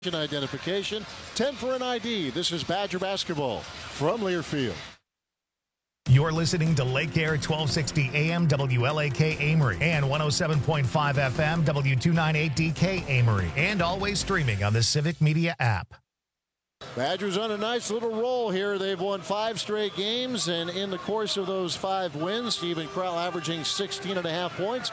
Identification, 10 for an ID. This is Badger basketball from Learfield. You're listening to Lake Air 1260 AM WLAK Amory and 107.5 FM W298DK Amory, and always streaming on the Civic Media app. Badgers on a nice little roll here. They've won 5 straight games, and in the course of those 5 wins, Steven Crowl averaging 16.5 points,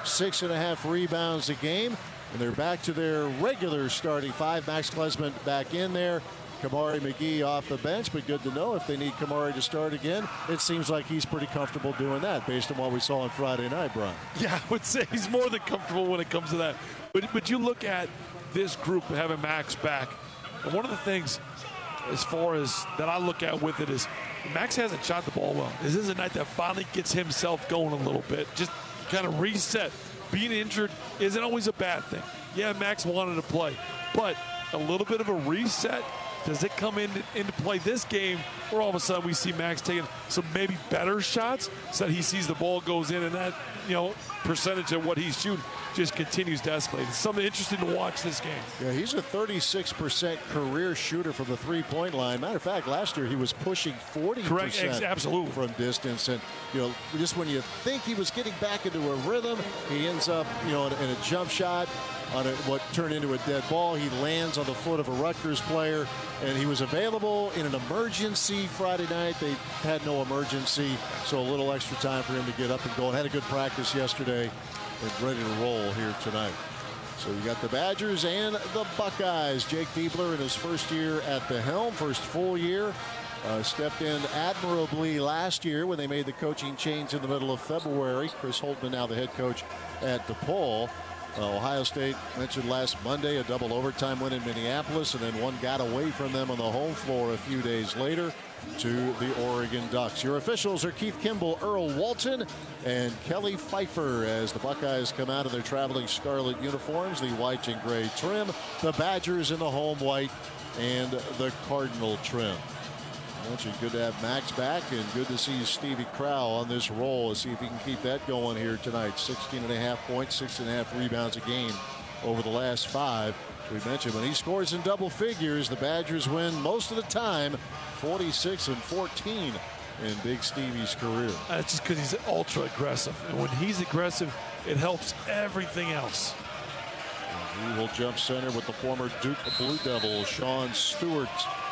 6.5 rebounds a game. And they're back to their regular starting 5. Max Klesmit back in there. Kamari McGee off the bench, but good to know if they need Kamari to start again. It seems like he's pretty comfortable doing that based on what we saw on Friday night, Brian. Yeah, I would say he's more than comfortable when it comes to that. But you look at this group having Max back, and one of the things as far as that I look at with it is Max hasn't shot the ball well. This is a night that finally gets himself going a little bit, just kind of reset. Being injured isn't always a bad thing. Yeah, Max wanted to play, but a little bit of a reset, does it come into play this game where all of a sudden we see Max taking some maybe better shots so that he sees the ball goes in and that, percentage of what he's shooting just continues to escalate. It's something interesting to watch this game. Yeah, he's a 36% career shooter from the three-point line. Matter of fact, last year he was pushing 40% Correct, absolutely. From distance. And, just when you think he was getting back into a rhythm, he ends up, in a jump shot on what turned into a dead ball. He lands on the foot of a Rutgers player, and he was available in an emergency Friday night. They had no emergency, so a little extra time for him to get up and go. And had a good practice yesterday and ready to roll here tonight. So you got the Badgers and the Buckeyes. Jake Diebler in his first year at the helm, first full year. Stepped in admirably last year when they made the coaching change in the middle of February. Chris Holtman now the head coach at DePaul. Ohio State mentioned last Monday a double overtime win in Minneapolis, and then one got away from them on the home floor a few days later to the Oregon Ducks. Your officials are Keith Kimball, Earl Walton, and Kelly Pfeiffer as the Buckeyes come out in their traveling scarlet uniforms, the white and gray trim, the Badgers in the home white and the Cardinal trim. Good to have Max back, and good to see Stevie Crowl on this roll. Let's see if he can keep that going here tonight. 16.5 points, 6.5 rebounds a game over the last 5. We mentioned when he scores in double figures, the Badgers win most of the time, 46-14 in Big Stevie's career. That's just because he's ultra aggressive, and when he's aggressive, it helps everything else. He will jump center with the former Duke Blue Devil, Sean Stewart.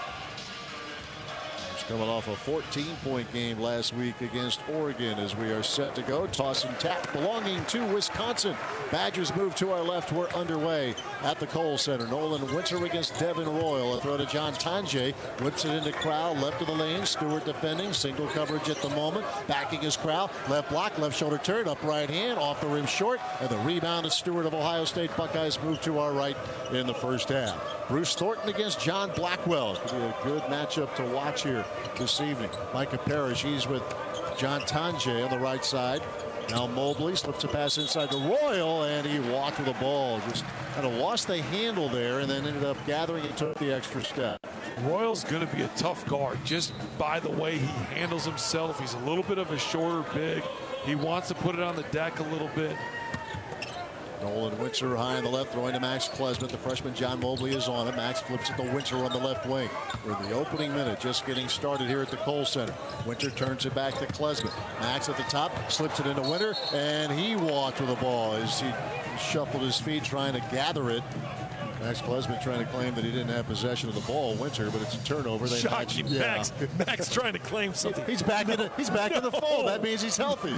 Coming off a 14-point game last week against Oregon as we are set to go. Toss and tap belonging to Wisconsin. Badgers move to our left. We're underway at the Kohl Center. Nolan Winter against Devin Royal. A throw to John Tonje. Whips it into Crowl. Left of the lane. Stewart defending. Single coverage at the moment. Backing his Crowl. Left block. Left shoulder turn. Up right hand. Off the rim short. And the rebound is Stewart of Ohio State. Buckeyes move to our right in the first half. Bruce Thornton against John Blackwell. Could be a good matchup to watch here this evening. Micah Parrish, he's with John Tonje on the right side. Now Mobley slips a pass inside to Royal, and he walked with the ball. Just kind of lost the handle there and then ended up gathering and took the extra step. Royal's going to be a tough guard just by the way he handles himself. He's a little bit of a shorter big. He wants to put it on the deck a little bit. Nolan Winter high on the left, throwing to Max Klesmit. The freshman John Mobley is on it. Max flips it to Winter on the left wing. We're in the opening minute, just getting started here at the Kohl Center. Winter turns it back to Klesmit. Max at the top, slips it into Winter, and he walked with the ball as he shuffled his feet trying to gather it. Max Klesmit trying to claim that he didn't have possession of the ball, Winter, but it's a turnover. Shocking, Max. Max trying to claim something. He's back in the fold. That means he's healthy.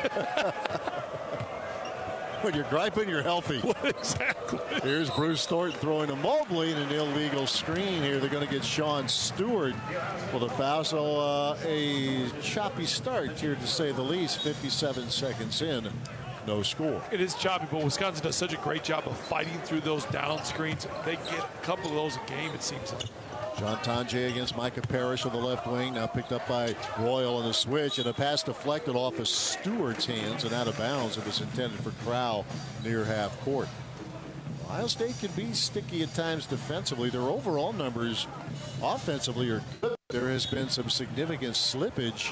When you're griping, you're healthy. Exactly. Here's Bruce Thornton throwing to Mobley in an illegal screen here. They're going to get Sean Stewart with a foul. So a choppy start here, to say the least. 57 seconds in, no score. It is choppy, but Wisconsin does such a great job of fighting through those down screens. They get a couple of those a game, it seems like. John Tonje against Micah Parrish on the left wing. Now picked up by Royal on the switch, and a pass deflected off of Stewart's hands and out of bounds. It was intended for Crowl near half court. Ohio State can be sticky at times defensively. Their overall numbers offensively are good. There has been some significant slippage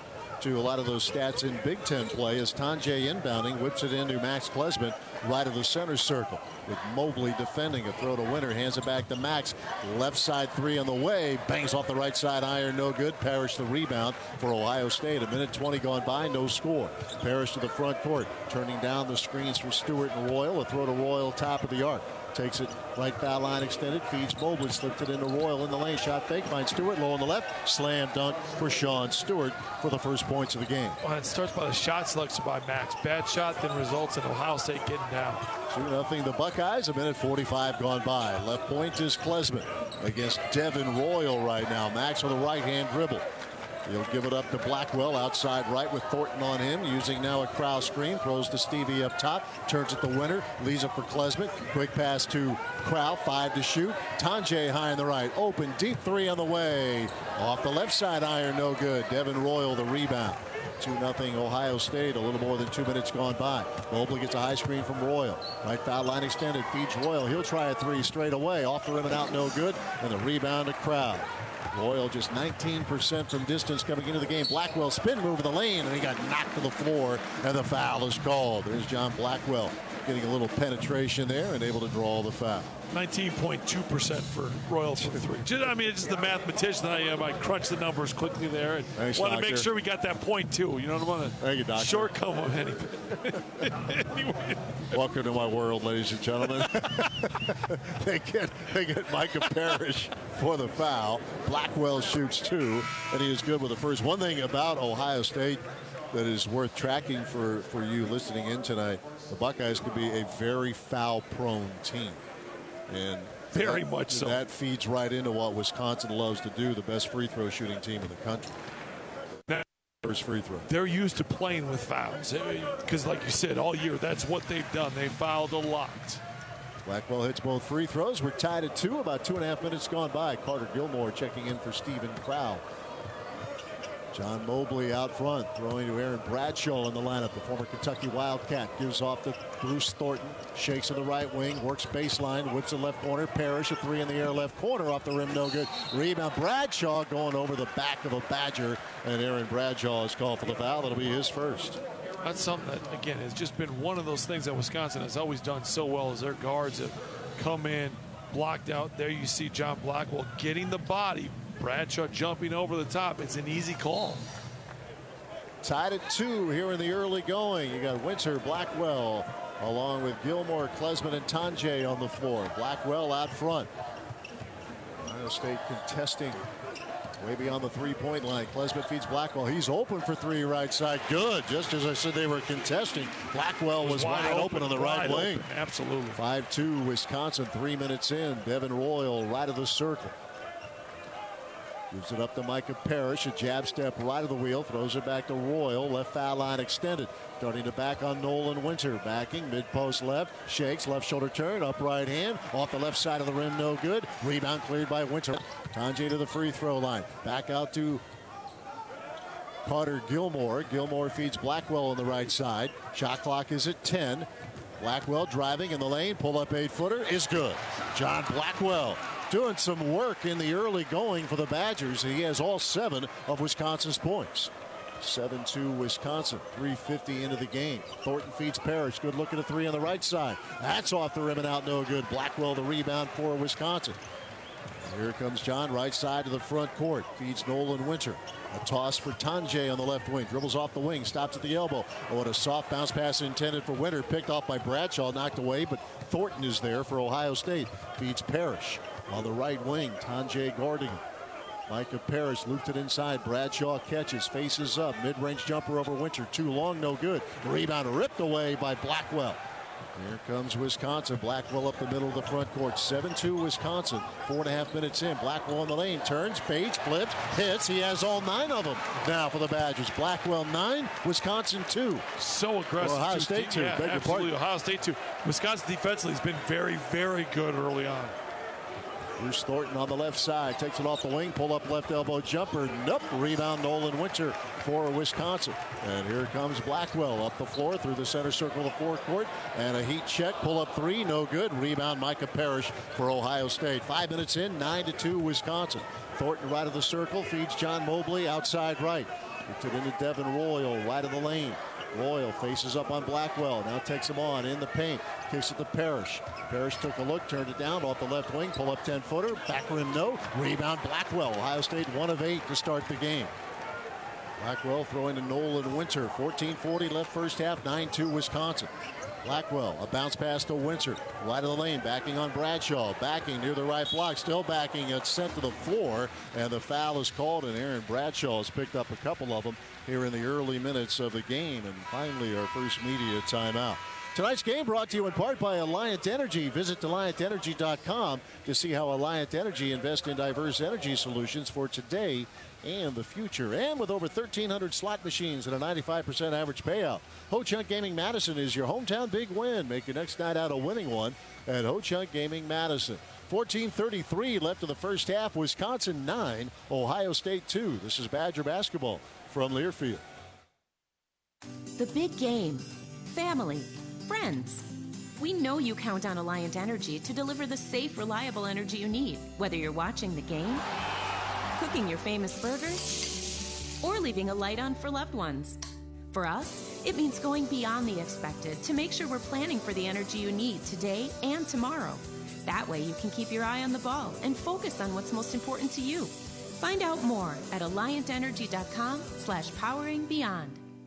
to a lot of those stats in Big Ten play as Tonje inbounding, whips it into Max Klesmit right of the center circle with Mobley defending. A throw to Winter, hands it back to Max. Left side three on the way, bangs off the right side iron, no good. Parrish the rebound for Ohio State. A minute 20 gone by, no score. Parrish to the front court, turning down the screens for Stewart and Royal. A throw to Royal, top of the arc. Takes it right foul line extended, feeds Mobley, slipped it into Royal in the lane, shot fake, finds Stewart low on the left, slam dunk for Sean Stewart for the first points of the game. Well, it starts by the shot selection by Max. Bad shot then results in Ohio State getting down. 2-0 the Buckeyes, a minute 45 gone by. Left point is Klesmit against Devin Royal right now. Max with a right-hand dribble. He'll give it up to Blackwell outside right with Thornton on him, using now a Crowell screen, throws to Stevie up top, turns it to Winter, leaves it for Klesmit. Quick pass to Crowell, 5 to shoot. Tonje high on the right, open, deep three on the way. Off the left side iron, no good. Devin Royal the rebound. 2-0 Ohio State, a little more than 2 minutes gone by. Mobley gets a high screen from Royal. Right foul line extended, feeds Royal. He'll try a three straight away. Off the rim and out, no good. And the rebound to Crowell. Royal just 19% from distance coming into the game. Blackwell spin move in the lane, and he got knocked to the floor, and the foul is called. There's John Blackwell getting a little penetration there and able to draw the foul. 19.2% for Royal from three. I mean, it's just the mathematician that I am. I crunch the numbers quickly there and want to make sure we got that point too. You know what I want to Thank you, Doctor. shortcome of anything. Anyway. Welcome to my world, ladies and gentlemen. they get Micah Parrish for the foul. Blackwell shoots 2, and he is good with the first. One thing about Ohio State that is worth tracking for you listening in tonight, the Buckeyes could be a very foul-prone team. And very much so. That feeds right into what Wisconsin loves to do, the best free throw shooting team in the country. First free throw. They're used to playing with fouls because, like you said, all year that's what they've done. They fouled a lot. Blackwell hits both free throws. We're tied at 2. About 2.5 minutes gone by. Carter Gilmore checking in for Stephen Crowell. John Mobley out front, throwing to Aaron Bradshaw in the lineup. The former Kentucky Wildcat gives off to Bruce Thornton, shakes to the right wing, works baseline, whips the left corner. Parrish a three in the air left corner, off the rim, no good. Rebound, Bradshaw going over the back of a Badger, and Aaron Bradshaw is called for the foul. That'll be his first. That's something that, again, has just been one of those things that Wisconsin has always done so well, is their guards have come in, blocked out. There you see John Blackwell getting the body. Bradshaw jumping over the top. It's an easy call. Tied at 2 here in the early going. You got Winter, Blackwell, along with Gilmore, Klesmit, and Tonje on the floor. Blackwell out front. Ohio State contesting way beyond the three-point line. Klesmit feeds Blackwell. He's open for 3 right side. Good. Just as I said they were contesting, Blackwell was wide open on the right wing. Absolutely. 5-2 Wisconsin, 3 minutes in. Devin Royal right of the circle. Gives it up to Micah Parrish. A jab step right of the wheel. Throws it back to Royal. Left foul line extended. Starting to back on Nolan Winter. Backing. Mid-post left. Shakes. Left shoulder turn. Up right hand. Off the left side of the rim. No good. Rebound cleared by Winter. Tonje to the free throw line. Back out to Carter Gilmore. Gilmore feeds Blackwell on the right side. Shot clock is at 10. Blackwell driving in the lane. Pull up 8-footer is good. John Blackwell doing some work in the early going for the Badgers. He has all 7 of Wisconsin's points. 7-2 Wisconsin. 3:50 into the game. Thornton feeds Parrish. Good look at a 3 on the right side. That's off the rim and out, no good. Blackwell the rebound for Wisconsin. Here comes John, right side to the front court. Feeds Nolan Winter. A toss for Tonje on the left wing. Dribbles off the wing. Stops at the elbow. Oh, what a soft bounce pass intended for Winter. Picked off by Bradshaw. Knocked away, but Thornton is there for Ohio State. Feeds Parrish on the right wing. Tonje guarding him. Micah Parrish looped it inside. Bradshaw catches. Faces up. Mid-range jumper over Winter. Too long, no good. Rebound ripped away by Blackwell. Here comes Wisconsin. Blackwell up the middle of the front court. 7-2 Wisconsin. 4.5 minutes in. Blackwell in the lane. Turns, fades, flips, hits. He has all 9 of them now for the Badgers. Blackwell 9, Wisconsin 2. So aggressive. Ohio State 2. Yeah, absolutely. Ohio State 2. Wisconsin defensively has been very, very good early on. Bruce Thornton on the left side. Takes it off the wing. Pull up left elbow jumper. Nope. Rebound Nolan Winter for Wisconsin. And here comes Blackwell up the floor through the center circle of the forecourt. And a heat check. Pull up 3. No good. Rebound Micah Parrish for Ohio State. 5 minutes in. 9-2 Wisconsin. Thornton right of the circle. Feeds John Mobley outside right. Gets it into Devin Royal, right of the lane. Royal faces up on Blackwell. Now takes him on in the paint. Kicks it to Parrish. Parrish took a look, turned it down off the left wing. Pull up 10-footer. Back rim, no. Rebound, Blackwell. Ohio State 1 of 8 to start the game. Blackwell throwing to Nolan Winter. 14:40 left first half. 9-2 Wisconsin. Blackwell, a bounce pass to Winter. Right of the lane, backing on Bradshaw. Backing near the right block. Still backing. It's sent to the floor. And the foul is called. And Aaron Bradshaw has picked up a couple of them here in the early minutes of the game. And finally, our first media timeout. Tonight's game brought to you in part by Alliant Energy. Visit AlliantEnergy.com to see how Alliant Energy invests in diverse energy solutions for today and the future. And with over 1,300 slot machines and a 95% average payout, Ho-Chunk Gaming Madison is your hometown big win. Make your next night out a winning one at Ho-Chunk Gaming Madison. 14:33 left of the first half. Wisconsin 9, Ohio State 2. This is Badger basketball from Learfield. The big game. Family. Friends. We know you count on Alliant Energy to deliver the safe, reliable energy you need, whether you're watching the game, cooking your famous burgers, or leaving a light on for loved ones. For us, it means going beyond the expected to make sure we're planning for the energy you need today and tomorrow. That way you can keep your eye on the ball and focus on what's most important to you. Find out more at AlliantEnergy.com/poweringbeyond.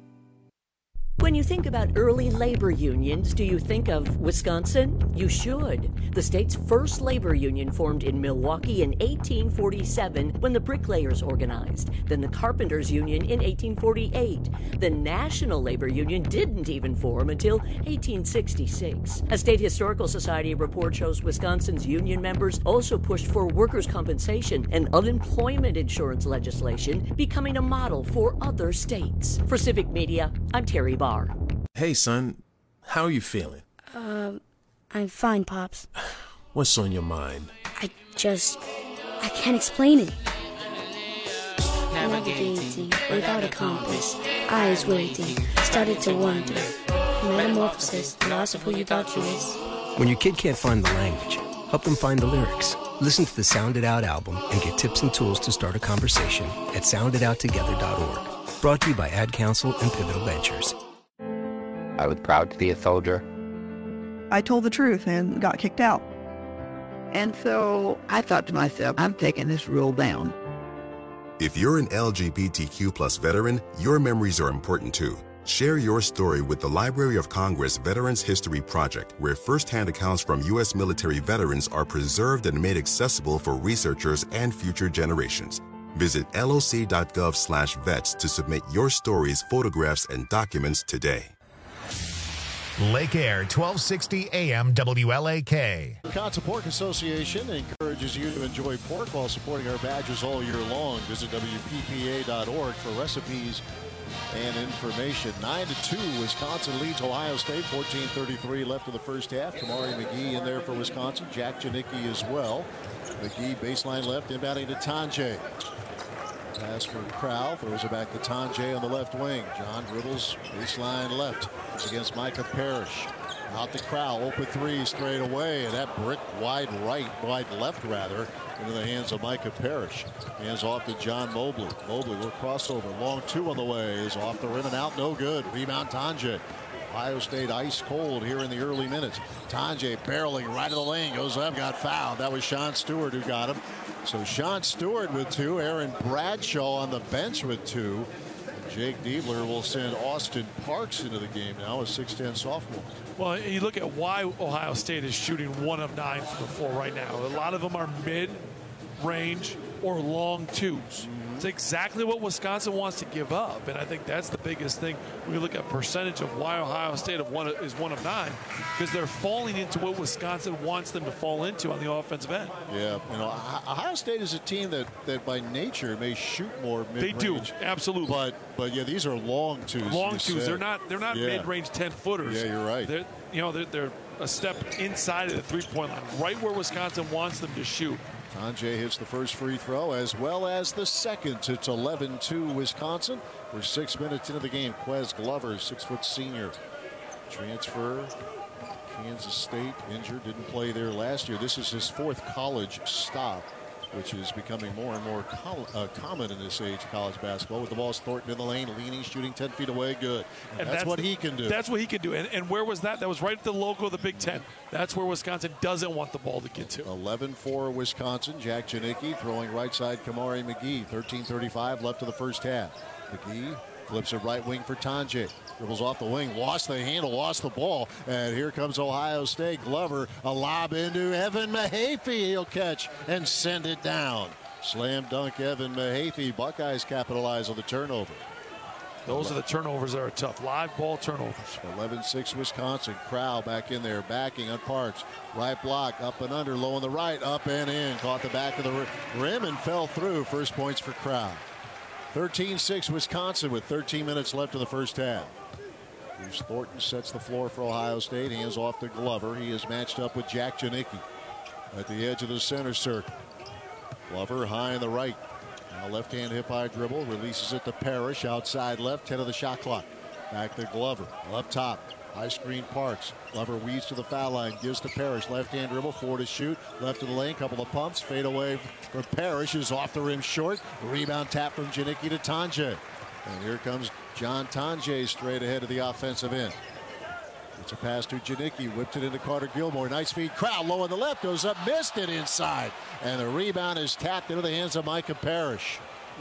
When you think about early labor unions, do you think of Wisconsin? You should. The state's first labor union formed in Milwaukee in 1847 when the bricklayers organized. Then the carpenters union in 1848. The National Labor Union didn't even form until 1866. A State Historical Society report shows Wisconsin's union members also pushed for workers' compensation and unemployment insurance legislation, becoming a model for other states. For Civic Media, I'm Terry Barr. Hey, son. How are you feeling? I'm fine, Pops. What's on your mind? I can't explain it. Navigating without a compass, eyes waiting, started to wonder. Metamorphosis, the loss of who you thought you was. When your kid can't find the language, help them find the lyrics. Listen to the Sound It Out album and get tips and tools to start a conversation at sounditouttogether.org. Brought to you by Ad Council and Pivotal Ventures. I was proud to be a soldier. I told the truth and got kicked out. And so I thought to myself, I'm taking this rule down. If you're an LGBTQ+ veteran, your memories are important too. Share your story with the Library of Congress Veterans History Project, where firsthand accounts from U.S. military veterans are preserved and made accessible for researchers and future generations. Visit loc.gov/vets to submit your stories, photographs, and documents today. Lake Air, 1260 AM WLAK. Wisconsin Pork Association encourages you to enjoy pork while supporting our Badgers all year long. Visit WPPA.org for recipes and information. 9-2, Wisconsin leads Ohio State. 14:33 left of the first half. Kamari McGee in there for Wisconsin. Jack Janicki as well. McGee baseline left, inbounding to Tonje. Pass for Crowell, throws it back to Tonje on the left wing. John dribbles baseline left. It's against Micah Parrish. Out to Crowell, open three straight away, and that brick wide left rather, into the hands of Micah Parrish. Hands off to John Mobley. Mobley will crossover. Long two on the way, is off the rim and out, no good. Rebound Tonje. Ohio State ice cold here in the early minutes. Tonje barreling right of the lane, goes up, got fouled. That was Sean Stewart who got him. So Sean Stewart with two, Aaron Bradshaw on the bench with two. Jake Diebler will send Austin Parks into the game now, a 6'10 sophomore. Well, you look at why Ohio State is shooting 1 of 9 from the floor right now. A lot of them are mid-range or long twos. It's exactly what Wisconsin wants to give up, and I think that's the biggest thing when you look at percentage of why Ohio State is 1 of 9, because they're falling into what Wisconsin wants them to fall into on the offensive end. Yeah, you know, Ohio State is a team that by nature may shoot more mid-range. They do, absolutely. But yeah, these are long twos. Long twos. They're not mid-range 10-footers. Yeah, you're right. They're a step inside of the three-point line, right where Wisconsin wants them to shoot. Tonje hits the first free throw as well as the second. It's 11-2 Wisconsin. We're 6 minutes into the game. Quez Glover, 6-foot senior. Transfer. Kansas State, injured, didn't play there last year. This is his 4th college stop which is becoming more and more common in this age of college basketball. With the ball, Thornton in the lane, leaning, shooting 10 feet away, good. And that's what he can do. That's what he can do. And where was that? That was right at the logo of the Big Ten. That's where Wisconsin doesn't want the ball to get to. 11-4 Wisconsin. Jack Janicki throwing right side, Kamari McGee. 13:35 left of the first half. McGee flips it right wing for Tonje. Dribbles off the wing, lost the handle, lost the ball. And here comes Ohio State. Glover, a lob into Evan Mahaffey. He'll catch and send it down. Slam dunk Evan Mahaffey. Buckeyes capitalize on the turnover. Those are the turnovers that are tough. Live ball turnovers. 11-6 Wisconsin. Crowell back in there, backing on Parks. Right block, up and under, low on the right, up and in. Caught the back of the rim and fell through. First points for Crowell. 13-6 Wisconsin with 13 minutes left of the first half. Bruce Thornton sets the floor for Ohio State. Hands off to Glover. He is matched up with Jack Janicki at the edge of the center circle. Glover high on the right. Now left-hand hip-high dribble. Releases it to Parrish. Outside left. 10 of the shot clock. Back to Glover. Up top. High screen Parks. Glover weaves to the foul line. Gives to Parrish. Left-hand dribble. 4 to shoot. Left of the lane. Couple of pumps. Fade away from Parrish. Is off the rim short. Rebound tap from Janicki to Tonje. And here comes John Tonje straight ahead of the offensive end. It's a pass to Janicki. Whipped it into Carter Gilmore. Nice feed. Crowell low on the left. Goes up. Missed it inside. And the rebound is tapped into the hands of Micah Parrish.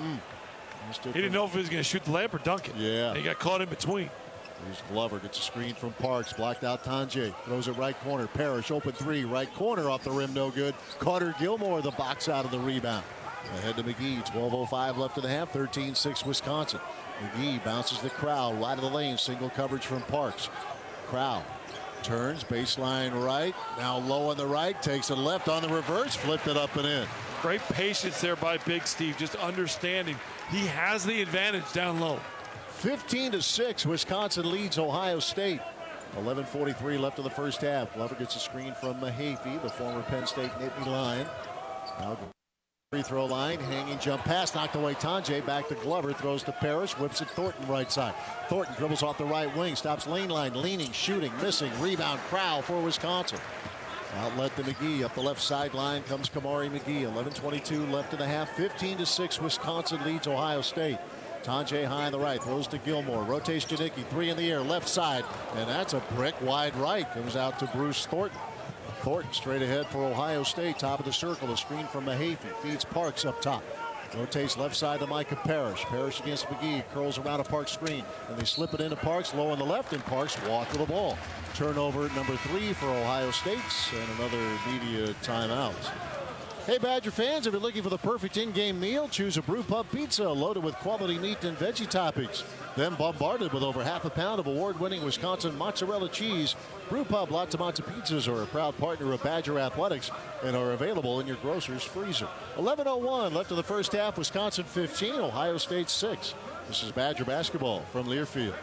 He didn't know if he was going to shoot the layup or dunk it. Yeah. And he got caught in between. Here's Glover. Gets a screen from Parks. Blocked out Tonje. Throws it right corner. Parrish open three. Right corner off the rim. No good. Carter Gilmore the box out of the rebound. Ahead to McGee. 12:05 left in the half. 13-6 Wisconsin. McGee bounces the Crowell right of the lane. Single coverage from Parks. Crowell turns baseline right. Now low on the right. Takes it left on the reverse. Flipped it up and in. Great patience there by Big Steve. Just understanding he has the advantage down low. 15-6. Wisconsin leads Ohio State. 11:43 left of the first half. Glover gets a screen from Mahaffey, the former Penn State Nittany Lion. Now free throw line, hanging jump pass, knocked away Tonje, back to Glover, throws to Parrish, whips it Thornton right side. Thornton dribbles off the right wing, stops lane line, leaning, shooting, missing, rebound, Crowell for Wisconsin. Outlet to McGee, up the left sideline comes Kamari McGee. 11:22 left in the half, 15-6 Wisconsin leads Ohio State. Tonje high on the right, throws to Gilmore, rotates Janicki, 3 in the air, left side, and that's a brick wide right, comes out to Bruce Thornton. Thornton straight ahead for Ohio State, top of the circle, a screen from Mahaffey, feeds Parks up top. Rotates left side to Micah Parrish. Parrish against McGee, curls around a Parks screen, and they slip it into Parks, low on the left, and Parks walk to the ball. Turnover number 3 for Ohio State, and another media timeout. Hey Badger fans, if you're looking for the perfect in-game meal, choose a Brew Pub Pizza loaded with quality meat and veggie toppings. Then bombarded with over half a pound of award-winning Wisconsin mozzarella cheese. Brew Pub La Tomato Pizzas are a proud partner of Badger Athletics and are available in your grocer's freezer. 11:01 left of the first half, Wisconsin 15, Ohio State 6. This is Badger basketball from Learfield.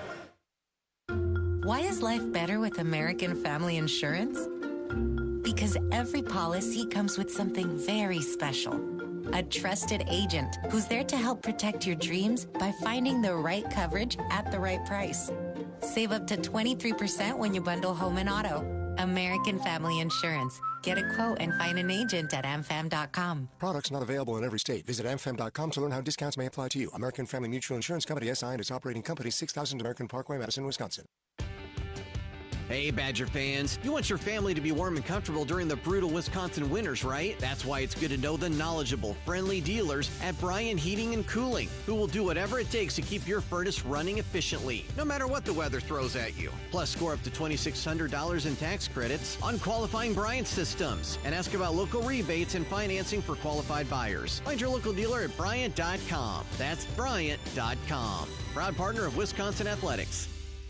Why is life better with American Family Insurance? Because every policy comes with something very special. A trusted agent who's there to help protect your dreams by finding the right coverage at the right price. Save up to 23% when you bundle home and auto. American Family Insurance. Get a quote and find an agent at amfam.com. Products not available in every state. Visit amfam.com to learn how discounts may apply to you. American Family Mutual Insurance Company, SI, and its operating company, 6000 American Parkway, Madison, Wisconsin. Hey, Badger fans, you want your family to be warm and comfortable during the brutal Wisconsin winters, right? That's why it's good to know the knowledgeable, friendly dealers at Bryan Heating and Cooling, who will do whatever it takes to keep your furnace running efficiently, no matter what the weather throws at you. Plus, score up to $2,600 in tax credits on qualifying Bryant systems, and ask about local rebates and financing for qualified buyers. Find your local dealer at Bryant.com. That's Bryant.com. Proud partner of Wisconsin Athletics.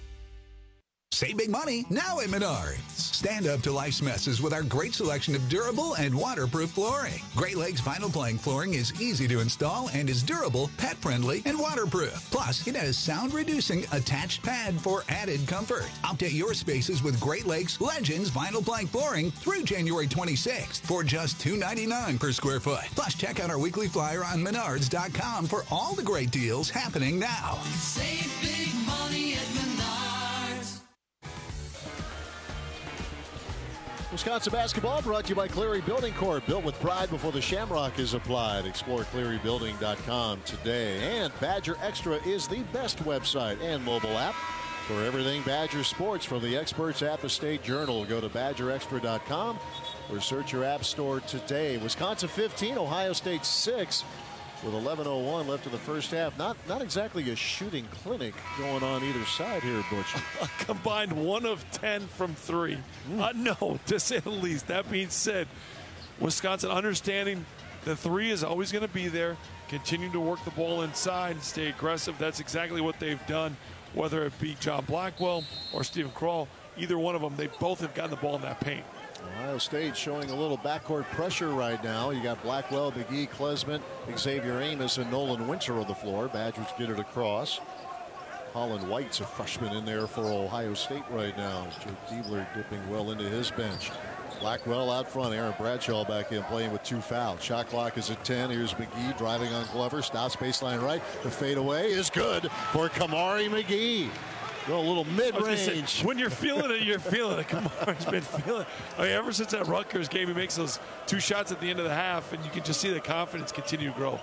Save big money now at Menards. Stand up to life's messes with our great selection of durable and waterproof flooring. Great Lakes vinyl plank flooring is easy to install and is durable, pet-friendly, and waterproof. Plus, it has sound-reducing attached pad for added comfort. Update your spaces with Great Lakes Legends vinyl plank flooring through January 26th for just $2.99 per square foot. Plus, check out our weekly flyer on Menards.com for all the great deals happening now. Save big money at Menards. Wisconsin basketball brought to you by Cleary Building Corp. Built with pride before the shamrock is applied. Explore clearybuilding.com today. And Badger Extra is the best website and mobile app for everything Badger sports from the experts at the State Journal. Go to badgerextra.com or search your app store today. Wisconsin 15, Ohio State 6. With 11:01 left in the first half. Not exactly a shooting clinic going on either side here, Butch. Combined 1 of 10 from 3. No, to say the least. That being said, Wisconsin understanding the 3 is always going to be there. Continue to work the ball inside and stay aggressive. That's exactly what they've done, whether it be John Blackwell or Stephen Krull. Either one of them, they both have gotten the ball in that paint. Ohio State showing a little backcourt pressure right now. You got Blackwell, McGee, Klesmit, Xavier Amos, and Nolan Winter on the floor. Badgers get it across. Holland White's a freshman in there for Ohio State right now. Joe Keebler dipping well into his bench. Blackwell out front. Aaron Bradshaw back in playing with 2 fouls. Shot clock is at 10. Here's McGee driving on Glover. Stops baseline right. The fadeaway is good for Kamari McGee. Go a little mid-range. When you're feeling it, you're feeling it. Kamari's been feeling it. I mean, ever since that Rutgers game, he makes those 2 shots at the end of the half, and you can just see the confidence continue to grow.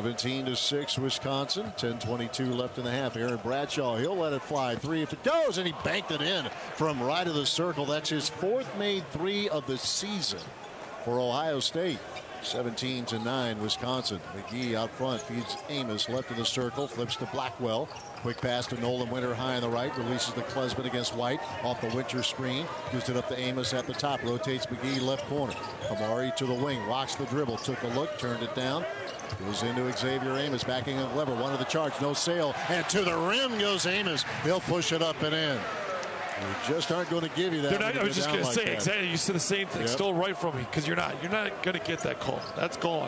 17-6 Wisconsin. 10:22 left in the half. Aaron Bradshaw, he'll let it fly. 3 if it goes, and he banked it in from right of the circle. That's his 4th made 3 of the season for Ohio State. 17-9 Wisconsin. McGee out front feeds Amos left of the circle, flips to Blackwell. Quick pass to Nolan Winter high on the right, releases the Klesmit against White off the Winter screen, gives it up to Amos at the top, rotates McGee left corner. Kamari to the wing, rocks the dribble, took a look, turned it down, goes into Xavier Amos, backing on Glover, one of the charge, no sail, and to the rim goes Amos. He'll push it up and in. We just aren't going to give you that. I was just going to say exactly. You said the same thing. Yep. Stole right from me because you're not going to get that call. That's gone.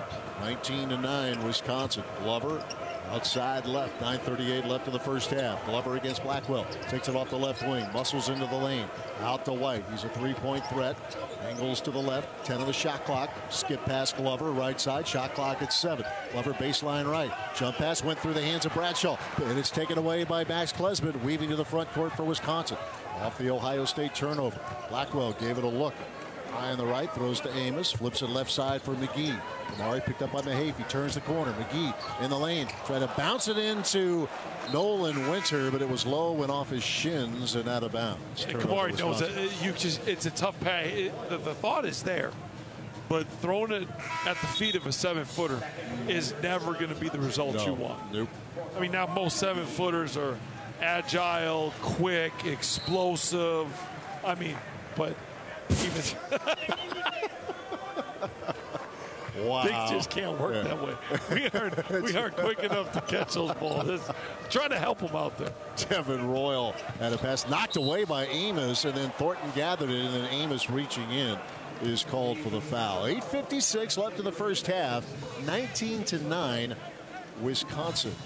19-9 Wisconsin. Glover outside left. 9:38 left in the first half. Glover against Blackwell. Takes it off the left wing. Muscles into the lane. Out to White. He's a 3-point threat. Angles to the left. 10 on the shot clock. Skip past Glover. Right side. Shot clock at 7. Glover baseline right. Jump pass went through the hands of Bradshaw. And it's taken away by Max Klesmit. Weaving to the front court for Wisconsin. Off the Ohio State turnover. Blackwell gave it a look. High on the right, throws to Amos, flips it left side for McGee. Kamari picked up on the Hafe. He turns the corner. McGee in the lane, trying to bounce it into Nolan Winter, but it was low, went off his shins and out of bounds. Kamari knows that it's a tough pay. The thought is there, but throwing it at the feet of a 7-footer is never going to be the result you want. Nope. I mean, now most 7-footers are agile, quick, explosive. I mean, but even wow, things just can't work that way. We aren't quick enough to catch those balls. Trying to help them out there. Devin Royal had a pass knocked away by Amos, and then Thornton gathered it, and then Amos reaching in is called for the foul. 8:56 left in the first half. 19-9 Wisconsin.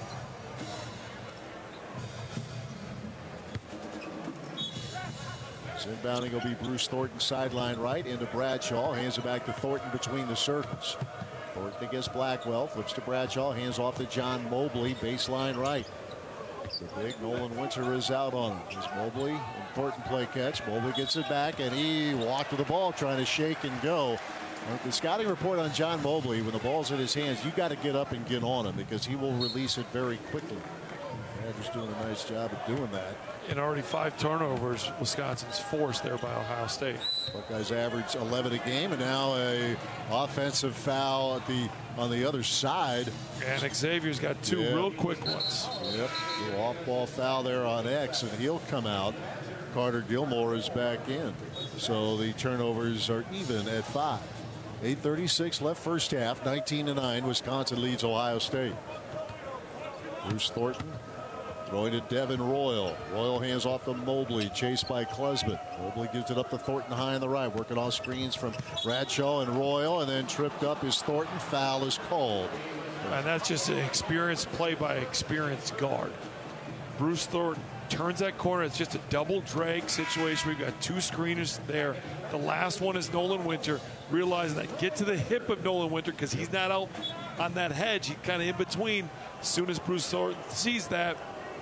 Inbounding will be Bruce Thornton, sideline right into Bradshaw. Hands it back to Thornton between the circles. Thornton against Blackwell. Flips to Bradshaw. Hands off to John Mobley. Baseline right. The big Nolan Winter is out on him. As Mobley and Thornton play catch. Mobley gets it back, and he walked to the ball trying to shake and go. The scouting report on John Mobley, when the ball's in his hands, you got to get up and get on him because he will release it very quickly. Badgers doing a nice job of doing that. And already 5 turnovers Wisconsin's forced there by Ohio State. Buckeyes average 11 a game, and now a offensive foul on the other side. And Xavier's got 2 real quick ones. Yep, the off-ball foul there on X, and he'll come out. Carter Gilmore is back in. So the turnovers are even at 5. 8:36 left first half. 19-9. Wisconsin leads Ohio State. Bruce Thornton throwing to Devin Royal. Royal hands off to Mobley, chased by Klesmit. Mobley gives it up to Thornton high on the right, working on screens from Bradshaw and Royal, and then tripped up is Thornton. Foul is called. And that's just an experienced play by experienced guard. Bruce Thornton turns that corner. It's just a double drag situation. We've got 2 screeners there. The last one is Nolan Winter, realizing that get to the hip of Nolan Winter because he's not out on that hedge. He's kind of in between. As soon as Bruce Thornton sees that,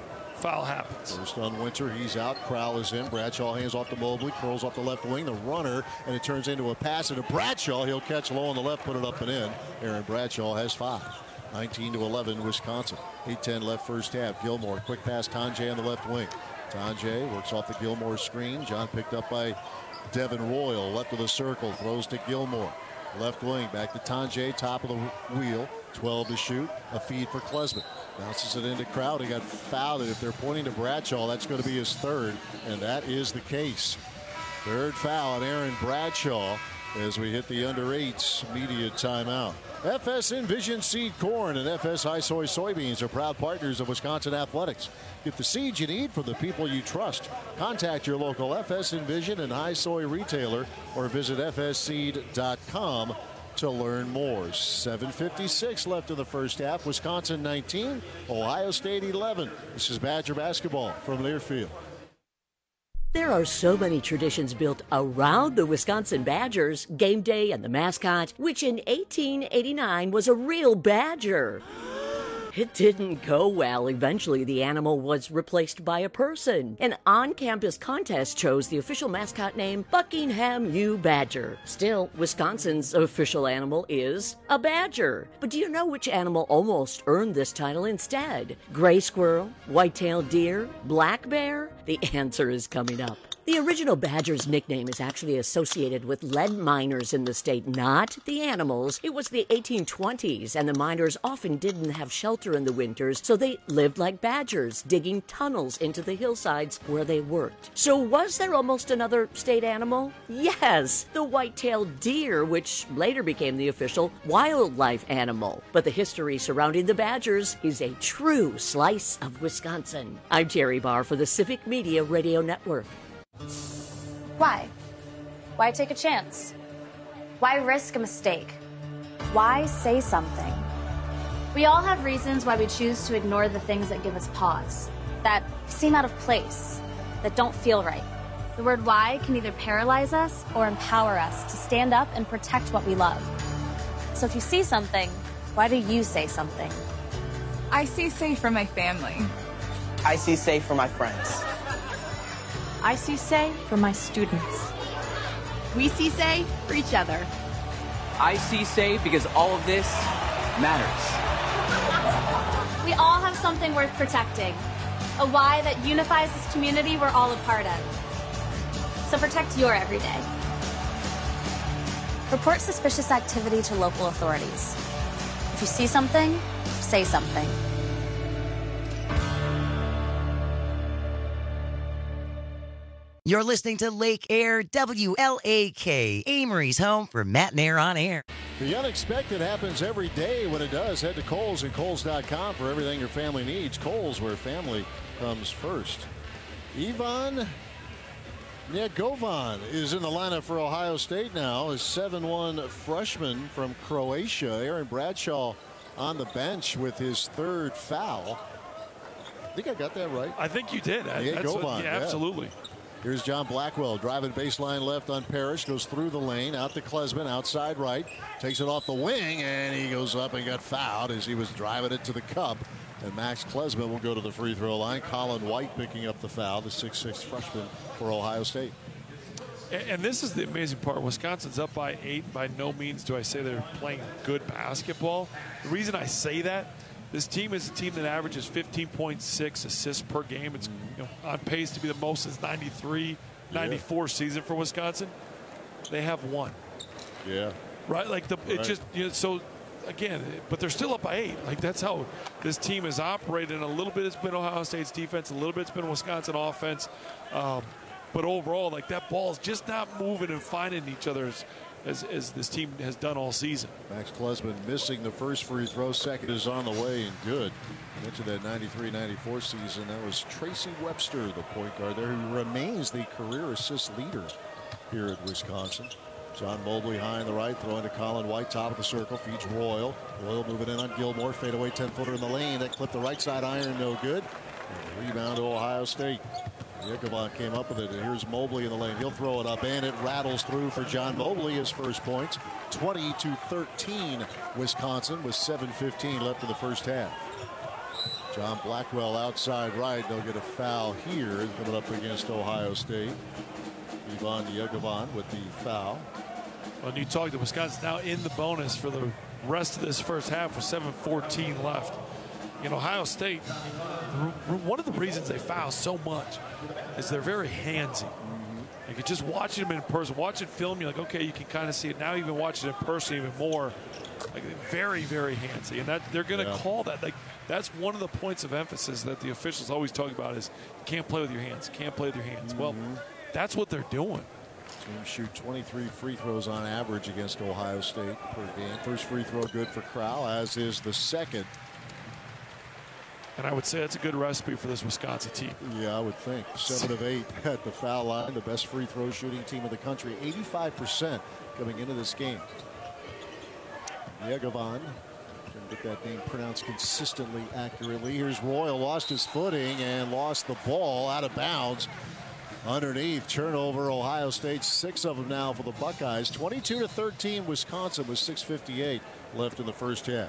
foul happens. First on Winter, he's out. Crowell is in. Bradshaw hands off to Mobley, curls off the left wing. The runner, and it turns into a pass into Bradshaw. He'll catch low on the left, put it up and in. Aaron Bradshaw has 5. 19-11, Wisconsin. 8:10 left first half. Gilmore, quick pass, Tonje on the left wing. Tonje works off the Gilmore screen. John picked up by Devin Royal. Left of the circle, throws to Gilmore. Left wing, back to Tonje, top of the wheel. 12 to shoot. A feed for Klesmit. Bounces it into Crowd. He got fouled. And if they're pointing to Bradshaw, that's going to be his third. And that is the case. Third foul on Aaron Bradshaw as we hit the under 8s media timeout. FS Envision Seed Corn and FS High Soy Soybeans are proud partners of Wisconsin Athletics. Get the seeds you need for the people you trust. Contact your local FS Envision and High Soy retailer or visit fsseed.com to learn more. 7:56 left in the first half. Wisconsin 19, Ohio State 11. This is Badger basketball from Learfield. There are so many traditions built around the Wisconsin Badgers, game day and the mascot, which in 1889 was a real badger. It didn't go well. Eventually, the animal was replaced by a person. An on-campus contest chose the official mascot name Buckingham U. Badger. Still, Wisconsin's official animal is a badger. But do you know which animal almost earned this title instead? Gray squirrel, white-tailed deer, black bear? The answer is coming up. The original badger's nickname is actually associated with lead miners in the state, not the animals. It was the 1820s, and the miners often didn't have shelter in the winters, so they lived like badgers, digging tunnels into the hillsides where they worked. So was there almost another state animal? Yes, the white-tailed deer, which later became the official wildlife animal. But the history surrounding the badgers is a true slice of Wisconsin. I'm Terry Barr for the Civic Media Radio Network. Why? Why take a chance? Why risk a mistake? Why say something? We all have reasons why we choose to ignore the things that give us pause, that seem out of place, that don't feel right. The word why can either paralyze us or empower us to stand up and protect what we love. So if you see something, why do you say something? I see safe for my family. I see safe for my friends. I see say for my students. We see say for each other. I see say because all of this matters. We all have something worth protecting. A why that unifies this community we're all a part of. So protect your everyday. Report suspicious activity to local authorities. If you see something, say something. You're listening to Lake Air WLAK, Amory's home for Matt and Air on Air. The unexpected happens every day. When it does, head to Kohl's and Kohl's.com for everything your family needs. Kohl's, where family comes first. Ivan Njegovan is in the lineup for Ohio State now. A 7'1" freshman from Croatia. Aaron Bradshaw on the bench with his third foul. I think I got that right. I think you did. Njegovan, yeah, absolutely. Here's John Blackwell driving baseline left on Parrish, goes through the lane, out to Klesmit, outside right, takes it off the wing, and he goes up and got fouled as he was driving it to the cup. And Max Klesmit will go to the free throw line. Colin White picking up the foul, the 6'6" freshman for Ohio State. And this is the amazing part. Wisconsin's up by 8. By no means do I say they're playing good basketball. The reason I say that, this team is a team that averages 15.6 assists per game. It's on pace to be the most since 93, 94 season for Wisconsin. They have 1. Yeah. Right? Like, it just, so, again, but they're still up by 8. Like, that's how this team is operating. A little bit it's been Ohio State's defense. A little bit it's been Wisconsin offense. But overall, like, that ball is just not moving and finding each other as this team has done all season. Max Klesmit missing the first free throw. Second is on the way and good. Into that 93-94 season, that was Tracy Webster, the point guard there, who remains the career assist leader here at Wisconsin. John Mobley high on the right, throwing to Colin White, top of the circle, feeds Royal. Royal moving in on Gilmore, fadeaway 10-footer in the lane. That clipped the right side iron, no good. And rebound to Ohio State. Njegovan came up with it, and here's Mobley in the lane. He'll throw it up, and it rattles through for John Mobley, his first points. 20-13, Wisconsin, with 7:15 left in the first half. John Blackwell outside right. They'll get a foul here coming up against Ohio State. Ivan Yegovan with the foul. Well, you talked to Wisconsin now in the bonus for the rest of this first half with 7:14 left. In Ohio State, one of the reasons they foul so much is they're very handsy. You can just watching them in person, watching film, you're like, okay, you can kind of see it. Now even watching it in person even more, like very, very handsy. And that they're going to call that. Like that's one of the points of emphasis that the officials always talk about is you can't play with your hands. Can't play with your hands. Well, that's what they're doing. Teams shoot 23 free throws on average against Ohio State per game. First free throw good for Crowell, as is the second. And I would say that's a good recipe for this Wisconsin team. Yeah, I would think. 7 of 8 at the foul line. The best free throw shooting team in the country. 85% coming into this game. Yegovan. Can get that name pronounced consistently accurately. Here's Royal. Lost his footing and lost the ball out of bounds. Underneath, turnover, Ohio State, 6 of them now for the Buckeyes. 22-13, Wisconsin with 6:58 left in the first half.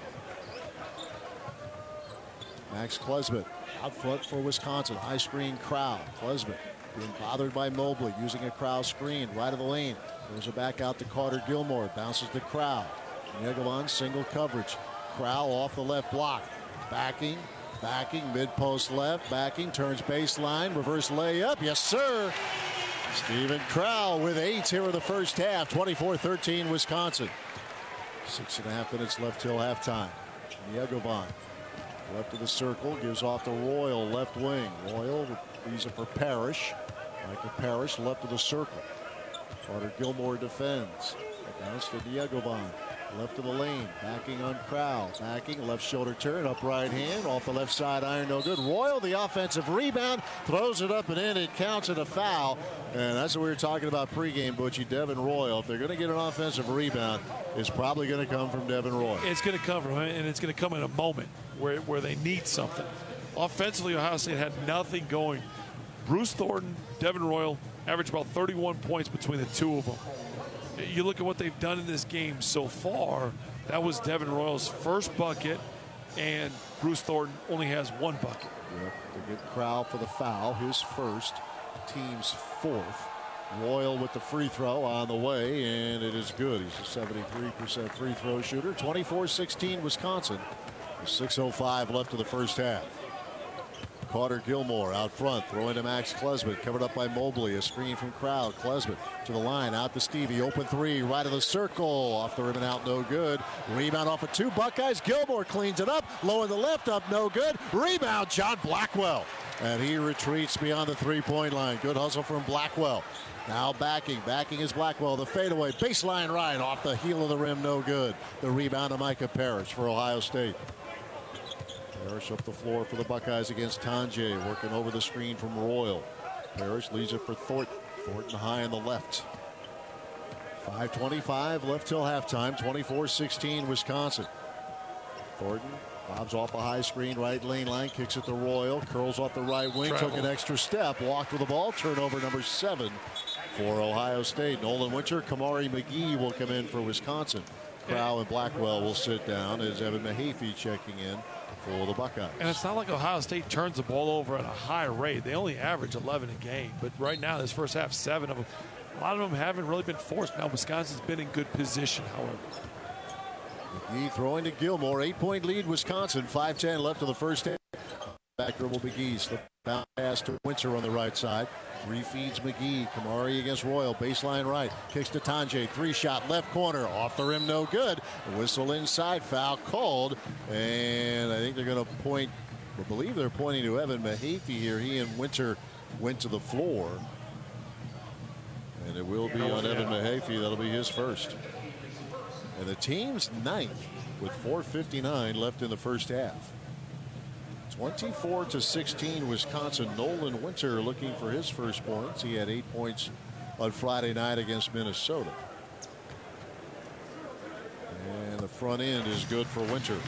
Max Klesmit out front for Wisconsin. High screen Crowell. Klesmit being bothered by Mobley, using a Crowell screen right of the lane. Throws it back out to Carter Gilmore. Bounces to Crowell. Yegovan single coverage. Crowell off the left block. Backing, mid-post left, backing, turns baseline, reverse layup. Yes, sir. Steven Crowell with 8 here in the first half. 24-13 Wisconsin. 6.5 minutes left till halftime. Yegovan. Left of the circle, gives off to Royal, left wing. Royal, leaves it for Parrish. Michael Parrish, left of the circle. Carter Gilmore defends. Bounce to Yegovan. Left of the lane, backing on Crowell. Backing, left shoulder turn, up right hand, off the left side iron, no good. Royal, the offensive rebound, throws it up and in. It counts at a foul. And that's what we were talking about pregame, Butchie. Devin Royal, if they're going to get an offensive rebound, it's probably going to come from Devin Royal. It's going to come from him, and it's going to come in a moment where they need something. Offensively, Ohio State had nothing going. Bruce Thornton, Devin Royal, averaged about 31 points between the two of them. You look at what they've done in this game so far, that was Devin Royal's first bucket, and Bruce Thornton only has 1 bucket. Yep, they get Crowell for the foul, his first, team's 4th. Royal with the free throw on the way, and it is good. He's a 73% free throw shooter. 24-16 Wisconsin. 6:05 left of the first half. Carter Gilmore out front, throwing to Max Klesmit, covered up by Mobley. A screen from Crowell. Klesmit to the line, out to Stevie. Open 3, right of the circle. Off the rim and out, no good. Rebound off of 2 Buckeyes. Gilmore cleans it up. Low in the left, up, no good. Rebound, John Blackwell. And he retreats beyond the 3-point line. Good hustle from Blackwell. Now backing is Blackwell. The fadeaway, baseline right, off the heel of the rim, no good. The rebound to Micah Parrish for Ohio State. Parrish up the floor for the Buckeyes against Tanjay, working over the screen from Royal. Parrish leaves it for Thornton. Thornton high on the left. 5:25 left till halftime. 24-16 Wisconsin. Thornton bobs off a high screen, right lane line, kicks it to Royal, curls off the right wing, took an extra step, walked with the ball. Turnover number 7 for Ohio State. Nolan Winter, Kamari McGee will come in for Wisconsin. Crowell and Blackwell will sit down as Evan Mahaffey checking in for the Buckeyes. And it's not like Ohio State turns the ball over at a high rate. They only average 11 a game. But right now, this first half, 7 of them. A lot of them haven't really been forced. Now, Wisconsin's been in good position, however. McGee throwing to Gilmore. 8-point lead, Wisconsin. 5:10 left of the first half. Back dribble McGee. Slip down pass to Winter on the right side. Refeeds McGee. Kamari against Royal. Baseline right. Kicks to Tanjay. 3-shot left corner. Off the rim, no good. A whistle inside. Foul called. And I think they're going to point, I believe they're pointing to Evan Mahaffey here. He and Winter went to the floor. And it will be on Evan Mahaffey. That'll be his first. And the team's 9th with 4:59 left in the first half. 24-16 Wisconsin. Nolan Winter looking for his first points. He had 8 points on Friday night against Minnesota. And the front end is good for Winter.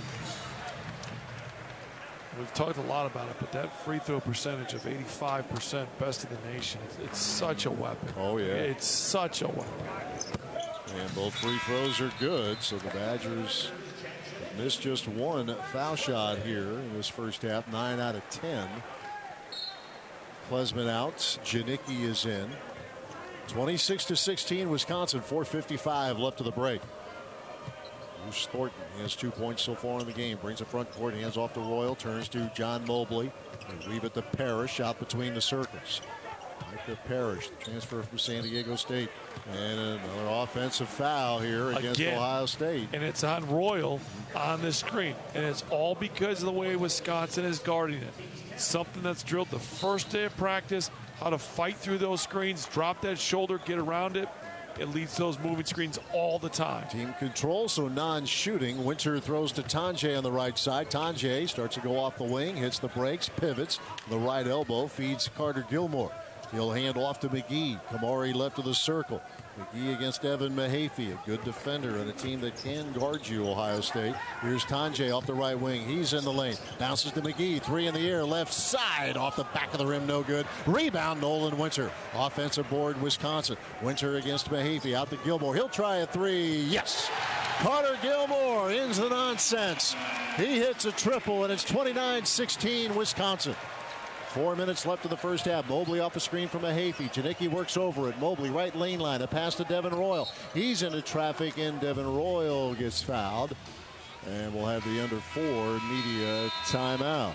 We've talked a lot about it, but that free throw percentage of 85%, best in the nation, it's such a weapon. Oh, yeah. It's such a weapon. And both free throws are good, so the Badgers Missed just one foul shot here in this first half. 9 out of 10. Klesman out. Janicki is in. 26-16 Wisconsin. 4:55 left to the break. Bruce Thornton has 2 points so far in the game. Brings it front court. Hands off to Royal. Turns to John Mobley. They leave it to Parrish out between the circles. Micah Parrish, the transfer from San Diego State. And another offensive foul here against Ohio State. And it's on Royal on the screen. And it's all because of the way Wisconsin is guarding it. Something that's drilled the first day of practice, how to fight through those screens, drop that shoulder, get around it. It leads to those moving screens all the time. Team control, so non-shooting. Winter throws to Tonje on the right side. Tonje starts to go off the wing, hits the brakes, pivots. The right elbow feeds Carter Gilmore. He'll hand off to McGee. Kamari left of the circle. McGee against Evan Mahaffey, a good defender and a team that can guard you, Ohio State. Here's Tonje off the right wing. He's in the lane. Bounces to McGee. 3 in the air. Left side. Off the back of the rim. No good. Rebound, Nolan Winter. Offensive board, Wisconsin. Winter against Mahaffey. Out to Gilmore. He'll try a 3. Yes. Carter Gilmore ends the nonsense. He hits a triple, and it's 29-16 Wisconsin. 4 minutes left in the first half. Mobley off a screen from Mahaffey. Janicki works over it. Mobley right lane line. A pass to Devin Royal. He's into traffic, and Devin Royal gets fouled. And we'll have the under 4 media timeout.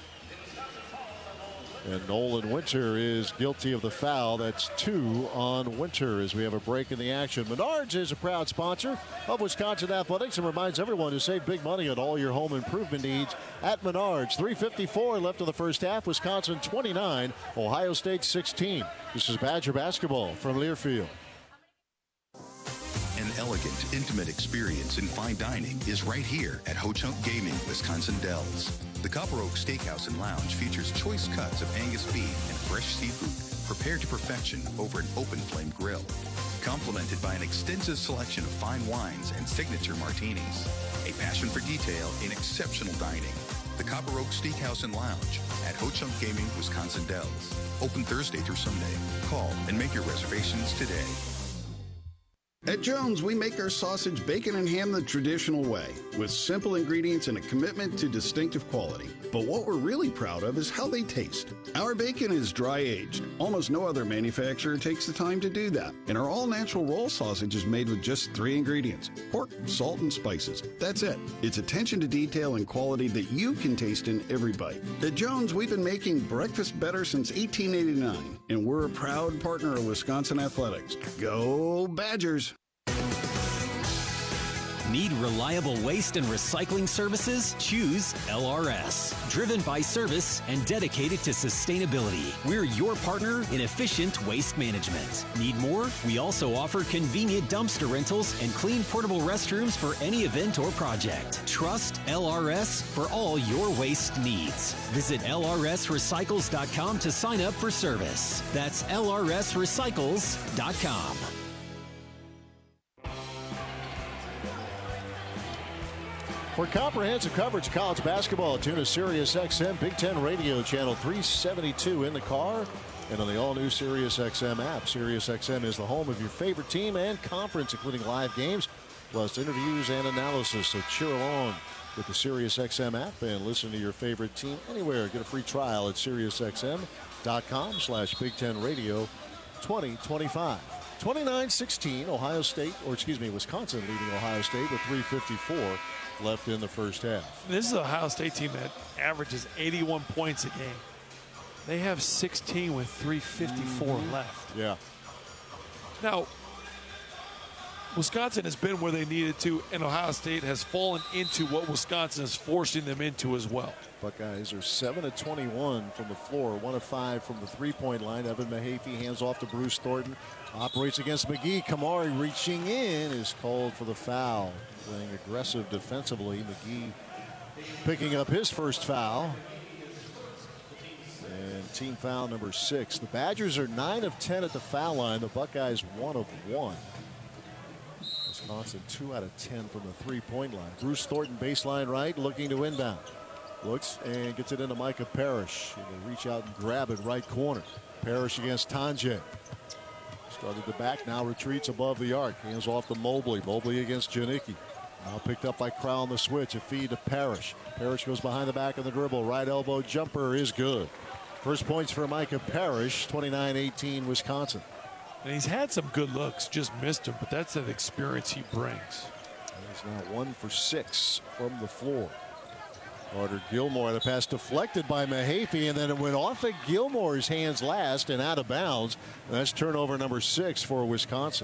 And Nolan Winter is guilty of the foul. That's 2 on Winter as we have a break in the action. Menards is a proud sponsor of Wisconsin Athletics and reminds everyone to save big money on all your home improvement needs at Menards. 3:54 left in the first half. Wisconsin 29, Ohio State 16. This is Badger basketball from Learfield. An elegant, intimate experience in fine dining is right here at Ho Chunk Gaming, Wisconsin Dells. The Copper Oak Steakhouse and Lounge features choice cuts of Angus beef and fresh seafood prepared to perfection over an open flame grill, complemented by an extensive selection of fine wines and signature martinis. A passion for detail in exceptional dining. The Copper Oak Steakhouse and Lounge at Ho Chunk Gaming, Wisconsin Dells. Open Thursday through Sunday. Call and make your reservations today. At Jones, we make our sausage, bacon, and ham the traditional way, with simple ingredients and a commitment to distinctive quality. But what we're really proud of is how they taste. Our bacon is dry-aged. Almost no other manufacturer takes the time to do that. And our all-natural roll sausage is made with just 3 ingredients: pork, salt, and spices. That's it. It's attention to detail and quality that you can taste in every bite. At Jones, we've been making breakfast better since 1889, and we're a proud partner of Wisconsin Athletics. Go Badgers! Need reliable waste and recycling services? Choose LRS. Driven by service and dedicated to sustainability, we're your partner in efficient waste management. Need more? We also offer convenient dumpster rentals and clean portable restrooms for any event or project. Trust LRS for all your waste needs. Visit lrsrecycles.com to sign up for service. That's lrsrecycles.com. For comprehensive coverage of college basketball, tune to Sirius XM Big Ten Radio Channel 372 in the car and on the all-new Sirius XM app. Sirius XM is the home of your favorite team and conference, including live games, plus interviews and analysis. So cheer along with the Sirius XM app and listen to your favorite team anywhere. Get a free trial at SiriusXM.com/Big Ten Radio 2025. 29-16, Wisconsin leading Ohio State with 3:54 left in the first half. This is an Ohio State team that averages 81 points a game. They have 16 with 3:54 left. Yeah. Now, Wisconsin has been where they needed to, and Ohio State has fallen into what Wisconsin is forcing them into as well. Buckeyes are 7 of 21 from the floor, 1 of 5 from the three-point line. Evan Mahaffey hands off to Bruce Thornton. Operates against McGee. Kamari reaching in is called for the foul. Playing aggressive defensively. McGee picking up his first foul. And team foul number 6. The Badgers are 9 of 10 at the foul line. The Buckeyes 1 of 1. Wisconsin 2 out of 10 from the three-point line. Bruce Thornton baseline right, looking to inbound. Looks and gets it into Micah Parrish. They reach out and grab it right corner. Parrish against Tonje. Started the back, now retreats above the arc. Hands off to Mobley. Mobley against Janicki. Now picked up by Crowell on the switch. A feed to Parrish. Parrish goes behind the back of the dribble. Right elbow jumper is good. First points for Micah Parrish. 29-18 Wisconsin. And he's had some good looks, just missed him, but that's that experience he brings. He's now 1 for 6 from the floor. Carter Gilmore, the pass deflected by Mahaffey, and then it went off of Gilmore's hands last and out of bounds. And that's turnover number 6 for Wisconsin.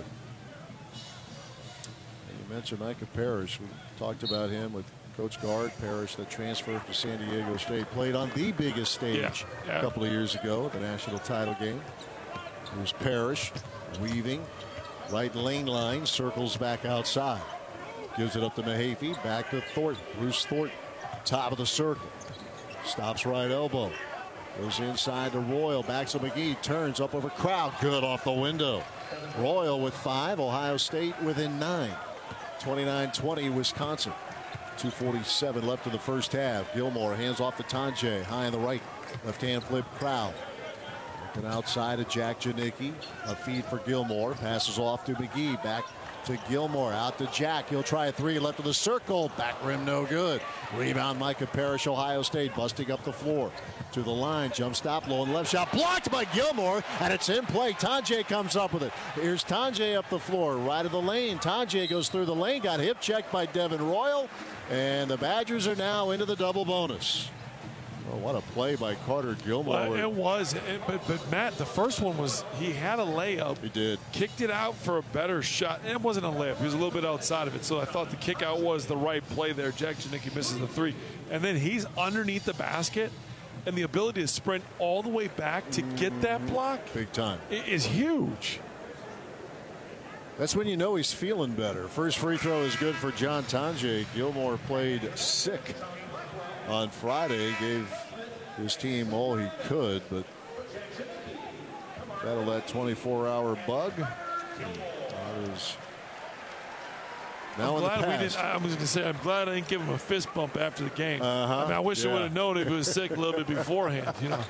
And you mentioned Micah Parrish. We talked about him with Coach Gard. Parrish, that transferred to San Diego State, played on the biggest stage a couple of years ago, the national title game. Here's Parrish weaving right lane line, circles back outside, gives it up to Mahaffey, back to Thornton. Bruce Thornton, top of the circle, stops right elbow, goes inside to Royal, backs to McGee, turns up over Crowell, good off the window. Royal with 5, Ohio State within 9. 29-20 Wisconsin. 2:47 left in the first half. Gilmore hands off to Tonje, high on the right, left hand flip Crowell. Looking outside of Jack Janicki. A feed for Gilmore. Passes off to McGee. Back to Gilmore. Out to Jack. He'll try a 3 left of the circle. Back rim no good. Rebound Micah Parrish, Ohio State, busting up the floor. To the line. Jump stop low and left shot. Blocked by Gilmore. And it's in play. Tonje comes up with it. Here's Tonje up the floor. Right of the lane. Tonje goes through the lane. Got hip checked by Devin Royal. And the Badgers are now into the double bonus. Oh, what a play by Carter Gilmore. Well, it was. But Matt, the first one was he had a layup. He did. Kicked it out for a better shot. And it wasn't a layup. He was a little bit outside of it. So I thought the kick out was the right play there. Jack Janicki misses the 3. And then he's underneath the basket. And the ability to sprint all the way back to get that block. Big time. Is huge. That's when you know he's feeling better. First free throw is good for John Tonje. Gilmore played sick on Friday, gave his team all he could, but battled that 24-hour bug. That is now in the past. I was going to say, I'm glad I didn't give him a fist bump after the game. I mean, I wish I would have known if he was sick a little bit beforehand. You know.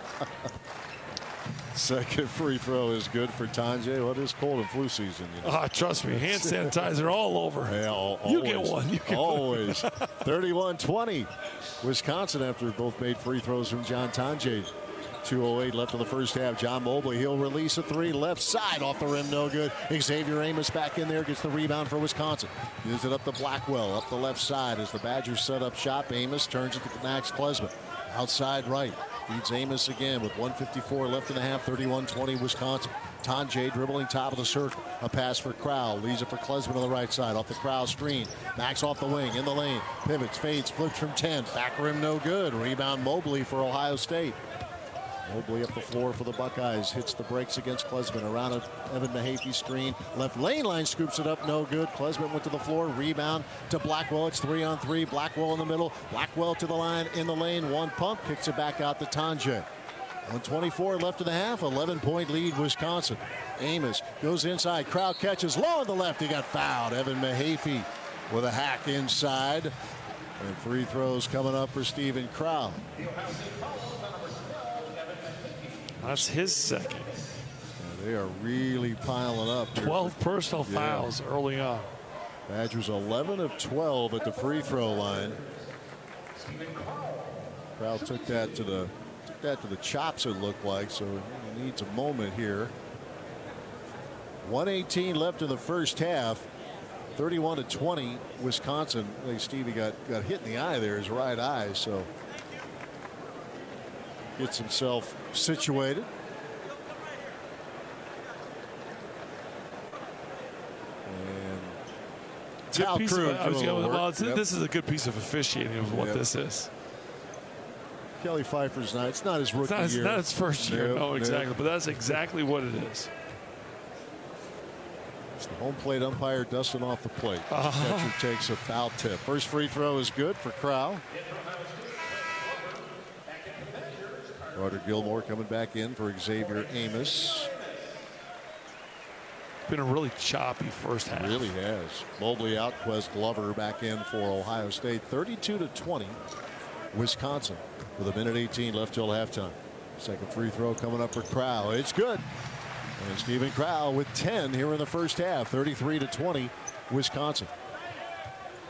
Second free throw is good for Tonje. What is cold and flu season? You know? Trust me, hand sanitizer all over. Yeah, you get one. You get always. 31-20. Wisconsin after both made free throws from John Tonje. 2:08 left in the first half. John Mobley, he'll release a 3 left side off the rim, no good. Xavier Amos back in there, gets the rebound for Wisconsin. Gives it up to Blackwell, up the left side as the Badgers set up shop. Amos turns it to Max Klesman. Outside right. Feeds Amos again with 1:54 left in the half. 31-20 Wisconsin. Tonje dribbling top of the circle. A pass for Crowell. Leaves it for Klesman on the right side. Off the Crowell screen. Backs off the wing. In the lane. Pivots. Fades. Flips from 10. Back rim no good. Rebound Mobley for Ohio State. Mobley up the floor for the Buckeyes. Hits the brakes against Klesman. Around a Evan Mahaffey screen. Left lane line scoops it up. No good. Klesman went to the floor. Rebound to Blackwell. It's 3-on-3. Blackwell in the middle. Blackwell to the line. In the lane. One pump. Kicks it back out to Tonje. 1:24 left in the half. 11-point lead Wisconsin. Amos goes inside. Crowell catches low on the left. He got fouled. Evan Mahaffey with a hack inside. And free throws coming up for Steven Crowell. That's his second. Yeah, they are really piling up. 12 personal fouls early on. Badgers 11 of 12 at the free throw line. Crowell took that to the chops, it looked like, so he needs a moment here. 1:18 left in the first half. 31-20 Wisconsin. I think Stevie got hit in the eye there, his right eye, so gets himself situated. This is a good piece of officiating of what this is. Kelly Pfeiffer's not. It's not his rookie year. It's not his first year. No, exactly. But that's exactly what it is. It's the home plate umpire dusting off the plate. Catcher takes a foul tip. First free throw is good for Crowell. Carter Gilmore coming back in for Xavier Amos. Been a really choppy first half. Really has. Mobley out. Quez Glover back in for Ohio State. 32-20 Wisconsin with 1:18 left till halftime. Second free throw coming up for Crowell. It's good. And Steven Crowell with 10 here in the first half. 33-20 Wisconsin.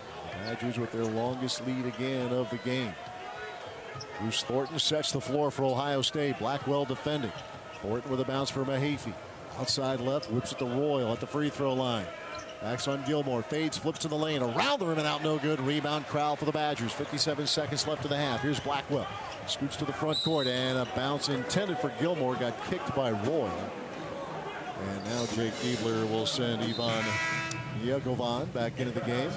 Badgers with their longest lead again of the game. Bruce Thornton sets the floor for Ohio State. Blackwell defending. Thornton with a bounce for Mahaffey. Outside left, whips it to Royal at the free throw line. Backs on Gilmore, fades, flips to the lane, around the rim and out, no good. Rebound Crowell for the Badgers. 57 seconds left in the half. Here's Blackwell. Scoots to the front court, and a bounce intended for Gilmore got kicked by Royal. And now Jake Diebler will send Ivan Yegovan back into the game.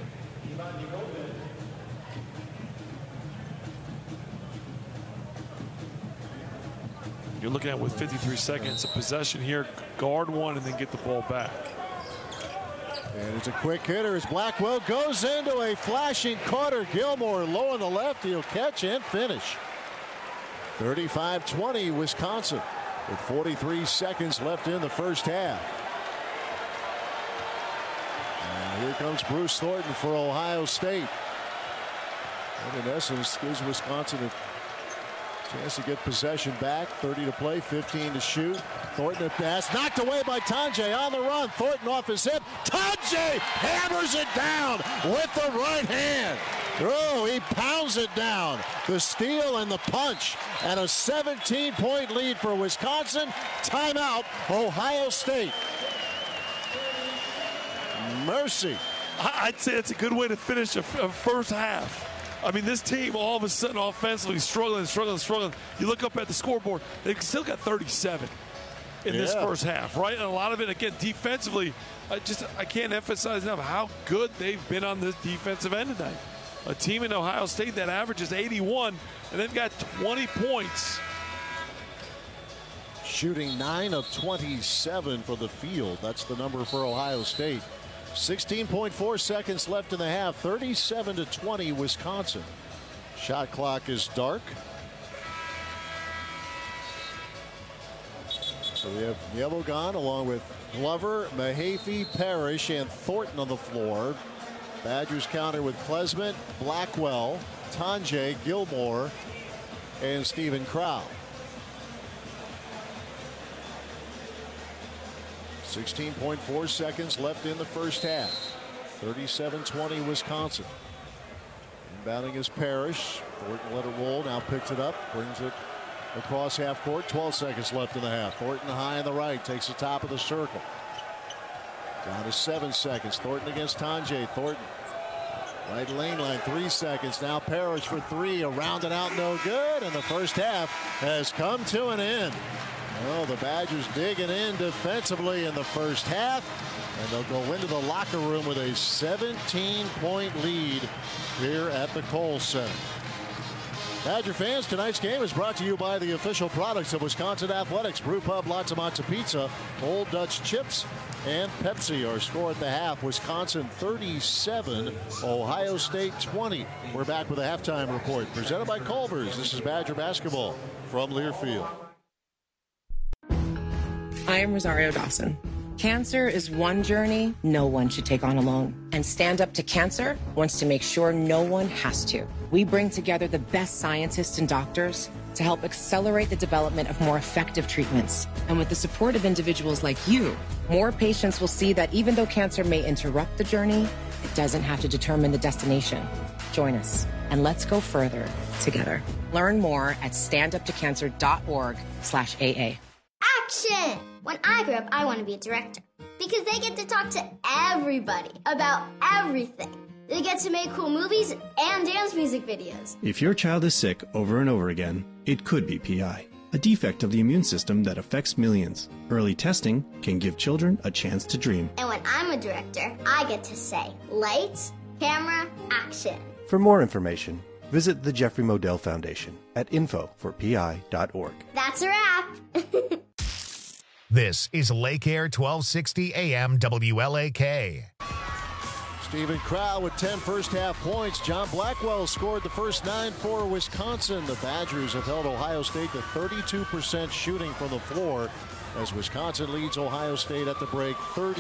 You're looking at with 53 seconds, a possession here, guard one and then get the ball back. And it's a quick hitter as Blackwell goes into a flashing Carter Gilmore low on the left. He'll catch and finish. 35-20 Wisconsin with 43 seconds left in the first half. And here comes Bruce Thornton for Ohio State. And in essence, gives Wisconsin a chance to get possession back. 30 to play, 15 to shoot. Thornton a pass, knocked away by Tonje on the run. Thornton off his hip. Tonje hammers it down with the right hand. Oh, he pounds it down. The steal and the punch. And a 17-point lead for Wisconsin. Timeout, Ohio State. Mercy. I'd say it's a good way to finish a first half. I mean, this team all of a sudden offensively struggling. You look up at the scoreboard, they've still got 37 in this first half, right? And a lot of it, again, defensively, I can't emphasize enough how good they've been on this defensive end tonight. A team in Ohio State that averages 81, and they've got 20 points. Shooting 9 of 27 for the field. That's the number for Ohio State. 16.4 seconds left in the half. 37-20 Wisconsin. Shot clock is dark. So we have Yegovan along with Glover, Mahaffey, Parrish, and Thornton on the floor. Badgers counter with Klesmit, Blackwell, Tonje, Gilmore, and Stephen Crowell. 16.4 seconds left in the first half. 37-20 Wisconsin. Inbounding is Parrish. Thornton let it roll, now picks it up, brings it across half court. 12 seconds left in the half. Thornton high on the right, takes the top of the circle. Down to 7 seconds. Thornton against Tonje. Thornton. Right lane line, 3 seconds. Now Parrish for three, around and out, no good. And the first half has come to an end. Well, the Badgers digging in defensively in the first half, and they'll go into the locker room with a 17-point lead here at the Kohl Center. Badger fans, tonight's game is brought to you by the official products of Wisconsin Athletics. Brew Pub, Lots of Matzo Pizza, Old Dutch Chips, and Pepsi. Our score at the half, Wisconsin 37, Ohio State 20. We're back with a halftime report presented by Culver's. This is Badger basketball from Learfield. I am Rosario Dawson. Cancer is one journey no one should take on alone. And Stand Up to Cancer wants to make sure no one has to. We bring together the best scientists and doctors to help accelerate the development of more effective treatments. And with the support of individuals like you, more patients will see that even though cancer may interrupt the journey, it doesn't have to determine the destination. Join us and let's go further together. Learn more at standuptocancer.org/AA. Action! When I grow up, I want to be a director because they get to talk to everybody about everything. They get to make cool movies and dance music videos. If your child is sick over and over again, it could be PI, a defect of the immune system that affects millions. Early testing can give children a chance to dream. And when I'm a director, I get to say, lights, camera, action. For more information, visit the Jeffrey Modell Foundation at info4pi.org. That's a wrap. This is Lake Air 1260 AM WLAK. Stephen Crowell with 10 first half points. John Blackwell scored the first 9 for Wisconsin. The Badgers have held Ohio State to 32% shooting from the floor as Wisconsin leads Ohio State at the break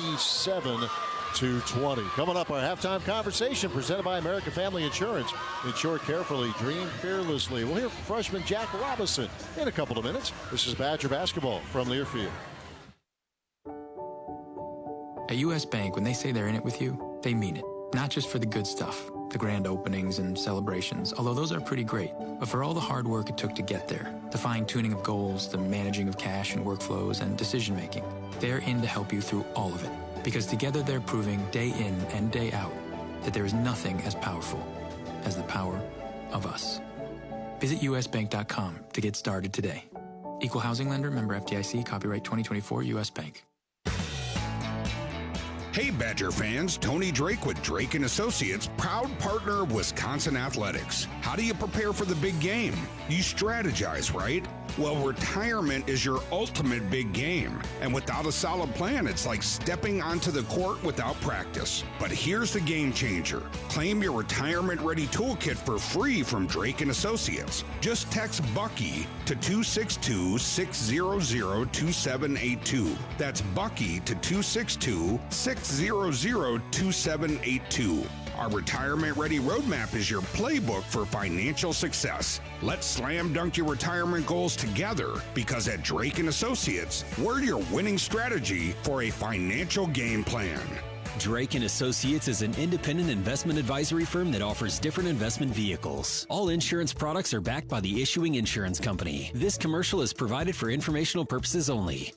37-20. Coming up, our halftime conversation presented by American Family Insurance. Insure carefully, dream fearlessly. We'll hear from freshman Jack Robinson in a couple of minutes. This is Badger basketball from Learfield. At U.S. Bank, when they say they're in it with you, they mean it. Not just for the good stuff, the grand openings and celebrations, although those are pretty great, but for all the hard work it took to get there, the fine-tuning of goals, the managing of cash and workflows, and decision-making. They're in to help you through all of it, because together they're proving day in and day out that there is nothing as powerful as the power of us. Visit usbank.com to get started today. Equal housing lender, member FDIC, copyright 2024 U.S. Bank. Hey, Badger fans, Tony Drake with Drake & Associates, proud partner of Wisconsin Athletics. How do you prepare for the big game? You strategize, right? Well, retirement is your ultimate big game. And without a solid plan, it's like stepping onto the court without practice. But here's the game changer. Claim your retirement-ready toolkit for free from Drake & Associates. Just text Bucky to 262-600-2782. That's Bucky to 262-600-2782. Our retirement-ready roadmap is your playbook for financial success. Let's slam dunk your retirement goals together, because at Drake & Associates, we're your winning strategy for a financial game plan. Drake & Associates is an independent investment advisory firm that offers different investment vehicles. All insurance products are backed by the issuing insurance company. This commercial is provided for informational purposes only.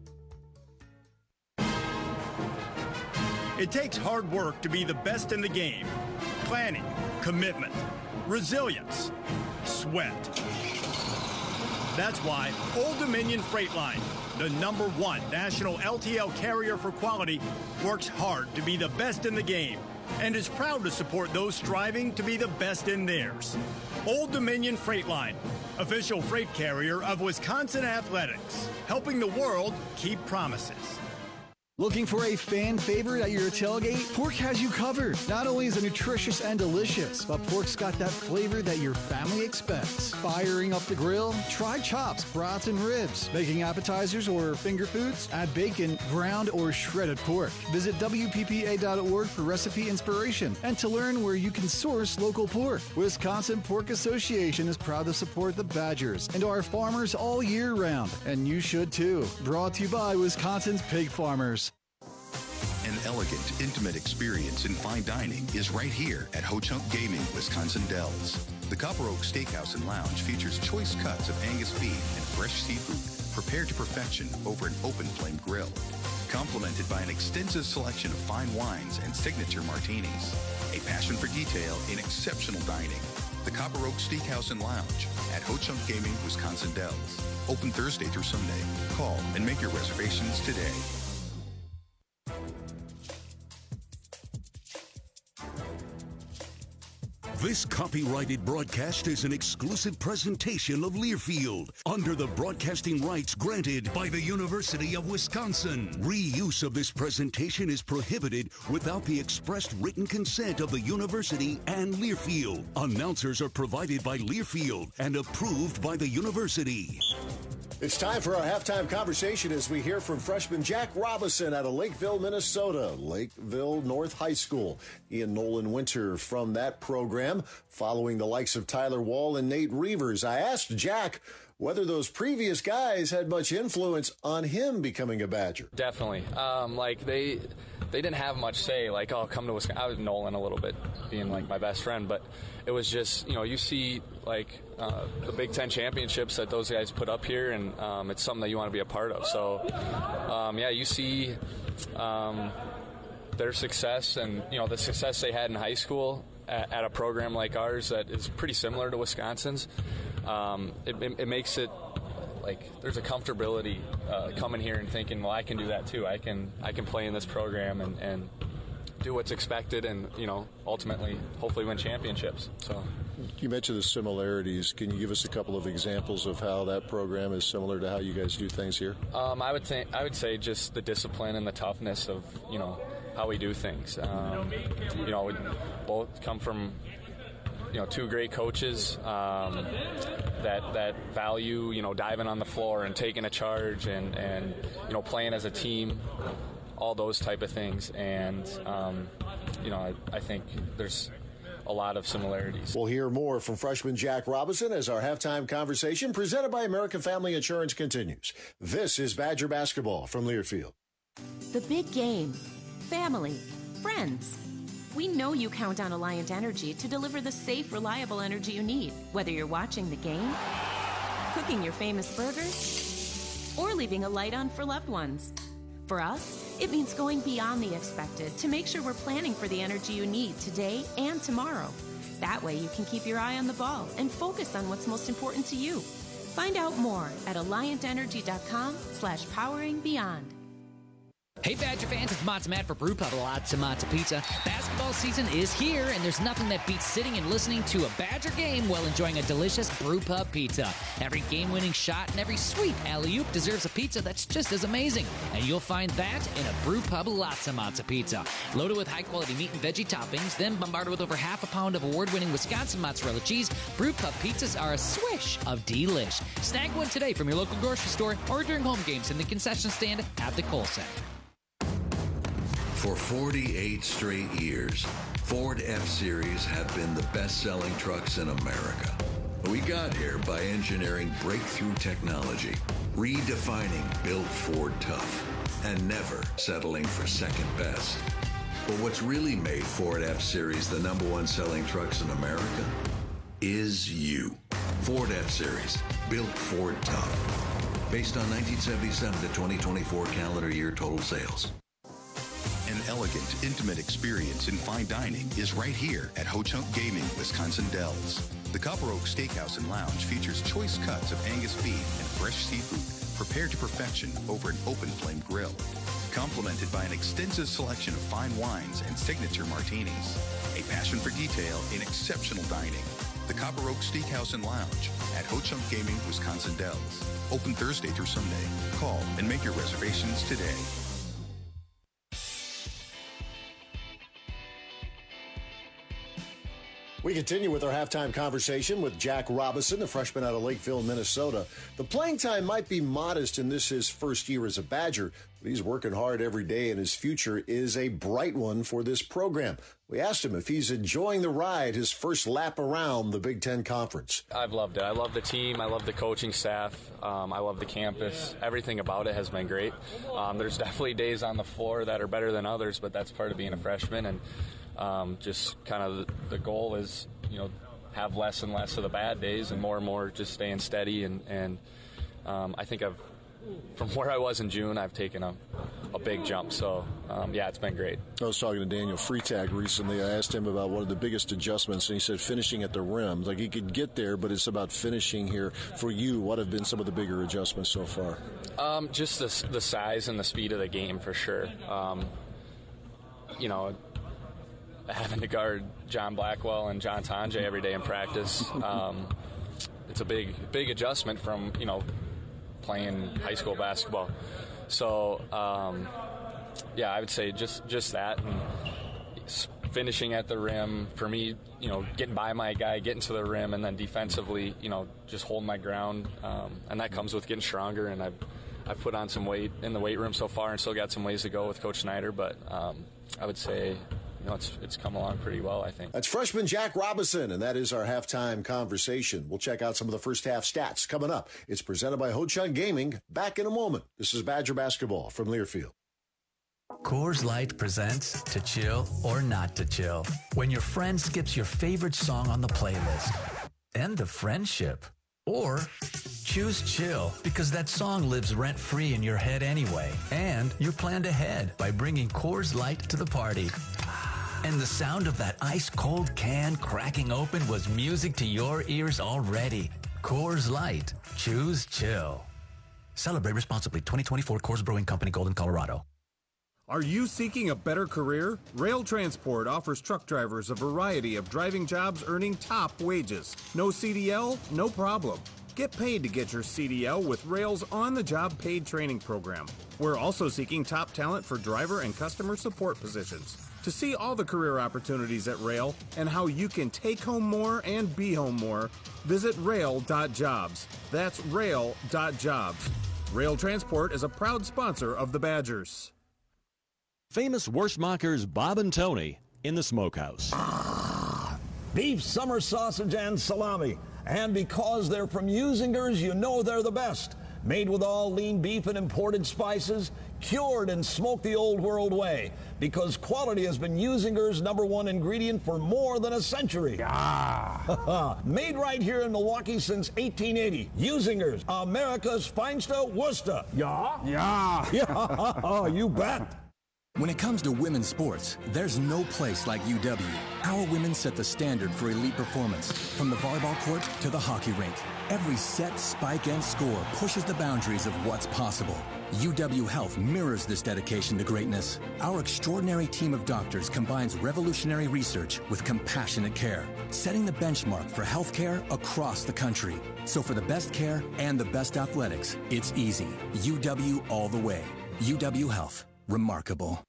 It takes hard work to be the best in the game. Planning, commitment, resilience, sweat. That's why Old Dominion Freight Line, the #1 national LTL carrier for quality, works hard to be the best in the game and is proud to support those striving to be the best in theirs. Old Dominion Freight Line, official freight carrier of Wisconsin Athletics, helping the world keep promises. Looking for a fan favorite at your tailgate? Pork has you covered. Not only is it nutritious and delicious, but pork's got that flavor that your family expects. Firing up the grill? Try chops, brats, and ribs. Making appetizers or finger foods? Add bacon, ground, or shredded pork. Visit WPPA.org for recipe inspiration and to learn where you can source local pork. Wisconsin Pork Association is proud to support the Badgers and our farmers all year round, and you should too. Brought to you by Wisconsin's Pig Farmers. An elegant, intimate experience in fine dining is right here at Ho Chunk Gaming, Wisconsin Dells. The Copper Oak Steakhouse and Lounge features choice cuts of Angus beef and fresh seafood prepared to perfection over an open flame grill, complemented by an extensive selection of fine wines and signature martinis. A passion for detail in exceptional dining. The Copper Oak Steakhouse and Lounge at Ho Chunk Gaming, Wisconsin Dells. Open Thursday through Sunday. Call and make your reservations today. This copyrighted broadcast is an exclusive presentation of Learfield under the broadcasting rights granted by the University of Wisconsin. Reuse of this presentation is prohibited without the expressed written consent of the university and Learfield. Announcers are provided by Learfield and approved by the university. It's time for our halftime conversation as we hear from freshman Jack Robinson out of Lakeville, Minnesota, Lakeville North High School. He and Nolan Winter from that program, following the likes of Tyler Wall and Nate Reavers. I asked Jack whether those previous guys had much influence on him becoming a Badger. Definitely. They didn't have much say, like, oh, come to Wisconsin. I was Nolan a little bit, being like my best friend, but it was just, you see like the Big Ten championships that those guys put up here, and it's something that you want to be a part of. So, you see their success and, the success they had in high school at a program like ours that is pretty similar to Wisconsin's. It makes it like there's a comfortability coming here and thinking, well, I can do that too. I can play in this program and do what's expected, and ultimately hopefully win championships. So you mentioned the similarities. Can you give us a couple of examples of how that program is similar to how you guys do things here? I would say just the discipline and the toughness of how we do things. We both come from two great coaches that value diving on the floor and taking a charge and playing as a team, all those type of things. And I think there's a lot of similarities. We'll hear more from freshman Jack Robinson as our halftime conversation presented by American Family Insurance continues. This is Badger Basketball from Learfield. The big game, family, friends. We know you count on Alliant Energy to deliver the safe, reliable energy you need, whether you're watching the game, cooking your famous burgers, or leaving a light on for loved ones. For us, it means going beyond the expected to make sure we're planning for the energy you need today and tomorrow. That way you can keep your eye on the ball and focus on what's most important to you. Find out more at AlliantEnergy.com/poweringBeyond. Hey Badger fans, it's Mott's Matt for Brewpub Lots of Mott's Pizza. Basketball season is here, and there's nothing that beats sitting and listening to a Badger game while enjoying a delicious Brewpub pizza. Every game-winning shot and every sweet alley-oop deserves a pizza that's just as amazing, and you'll find that in a Brewpub Lots of Mott's Pizza. Loaded with high-quality meat and veggie toppings, then bombarded with over half a pound of award-winning Wisconsin mozzarella cheese, Brewpub pizzas are a swish of delish. Snag one today from your local grocery store or during home games in the concession stand at the Kohl Center. For 48 straight years, Ford F-Series have been the best-selling trucks in America. We got here by engineering breakthrough technology, redefining Built Ford Tough, and never settling for second best. But what's really made Ford F-Series the #1 selling trucks in America is you. Ford F-Series, Built Ford Tough. Based on 1977 to 2024 calendar year total sales. An elegant, intimate experience in fine dining is right here at Ho Chunk Gaming, Wisconsin Dells. The Copper Oak Steakhouse and Lounge features choice cuts of Angus beef and fresh seafood prepared to perfection over an open flame grill. Complemented by an extensive selection of fine wines and signature martinis. A passion for detail in exceptional dining. The Copper Oak Steakhouse and Lounge at Ho Chunk Gaming, Wisconsin Dells. Open Thursday through Sunday. Call and make your reservations today. We continue with our halftime conversation with Jack Robinson, the freshman out of Lakeville, Minnesota. The playing time might be modest in this his first year as a Badger, but he's working hard every day, and his future is a bright one for this program. We asked him if he's enjoying the ride, his first lap around the Big Ten Conference. I've loved it. I love the team. I love the coaching staff. I love the campus. Everything about it has been great. There's definitely days on the floor that are better than others, but that's part of being a freshman. And just kind of the goal is, have less and less of the bad days and more just staying steady. And I think from where I was in June, I've taken a big jump. So, it's been great. I was talking to Daniel Freitag recently. I asked him about one of the biggest adjustments, and he said finishing at the rim. Like, he could get there, but it's about finishing here. For you, what have been some of the bigger adjustments so far? Just the size and the speed of the game, for sure. Having to guard John Blackwell and John Tonje every day in practice, it's a big adjustment from, playing high school basketball. So, I would say just that. And finishing at the rim, for me, getting by my guy, getting to the rim, and then defensively, just holding my ground. And that comes with getting stronger, and I've put on some weight in the weight room so far and still got some ways to go with Coach Snyder, but I would say it's come along pretty well, I think. That's freshman Jack Robinson, and that is our halftime conversation. We'll check out some of the first half stats coming up. It's presented by Ho Chunk Gaming. Back in a moment. This is Badger Basketball from Learfield. Coors Light presents To Chill or Not to Chill. When your friend skips your favorite song on the playlist. End the friendship. Or choose chill because that song lives rent-free in your head anyway. And you planned ahead by bringing Coors Light to the party. And the sound of that ice-cold can cracking open was music to your ears already. Coors Light. Choose chill. Celebrate responsibly. 2024 Coors Brewing Company, Golden, Colorado. Are you seeking a better career? Rail Transport offers truck drivers a variety of driving jobs earning top wages. No CDL? No problem. Get paid to get your CDL with Rail's on-the-job paid training program. We're also seeking top talent for driver and customer support positions. To see all the career opportunities at Rail and how you can take home more and be home more, visit rail.jobs. That's rail.jobs. Rail Transport is a proud sponsor of the Badgers. Famous Wurstmachers Bob and Tony in the Smokehouse. Beef, summer sausage, and salami. And because they're from Usingers, you know they're the best. Made with all lean beef and imported spices, cured and smoked the old world way. Because quality has been Usinger's #1 ingredient for more than a century. Yeah. Made right here in Milwaukee since 1880. Usinger's, America's Feinste Worcester. Yeah? Yeah. Yeah. You bet. When it comes to women's sports, there's no place like UW. Our women set the standard for elite performance, from the volleyball court to the hockey rink. Every set, spike, and score pushes the boundaries of what's possible. UW Health mirrors this dedication to greatness. Our extraordinary team of doctors combines revolutionary research with compassionate care, setting the benchmark for healthcare across the country. So for the best care and the best athletics, it's easy. UW all the way. UW Health. Remarkable.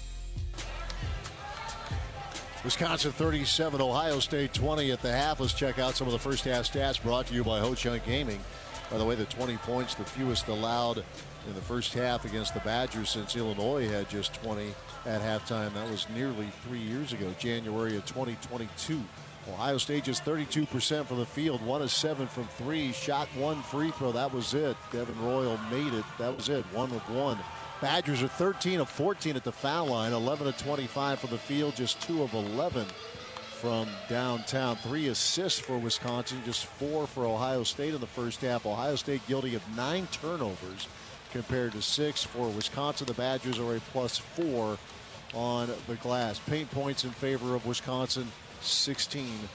Wisconsin 37, Ohio State 20 at the half. Let's check out some of the first half stats brought to you by Ho Chunk Gaming. By the way, the 20 points, the fewest allowed in the first half against the Badgers since Illinois had just 20 at halftime. That was nearly 3 years ago, January of 2022. Ohio State just 32% from the field, 1 of 7 from 3, shot 1 free throw. That was it. Devin Royal made it. That was it. 1 of 1. Badgers are 13 of 14 at the foul line, 11 of 25 from the field, just 2 of 11 from downtown. 3 assists for Wisconsin, just 4 for Ohio State in the first half. Ohio State guilty of 9 turnovers compared to 6 for Wisconsin. The Badgers are a +4 on the glass. Paint points in favor of Wisconsin, 16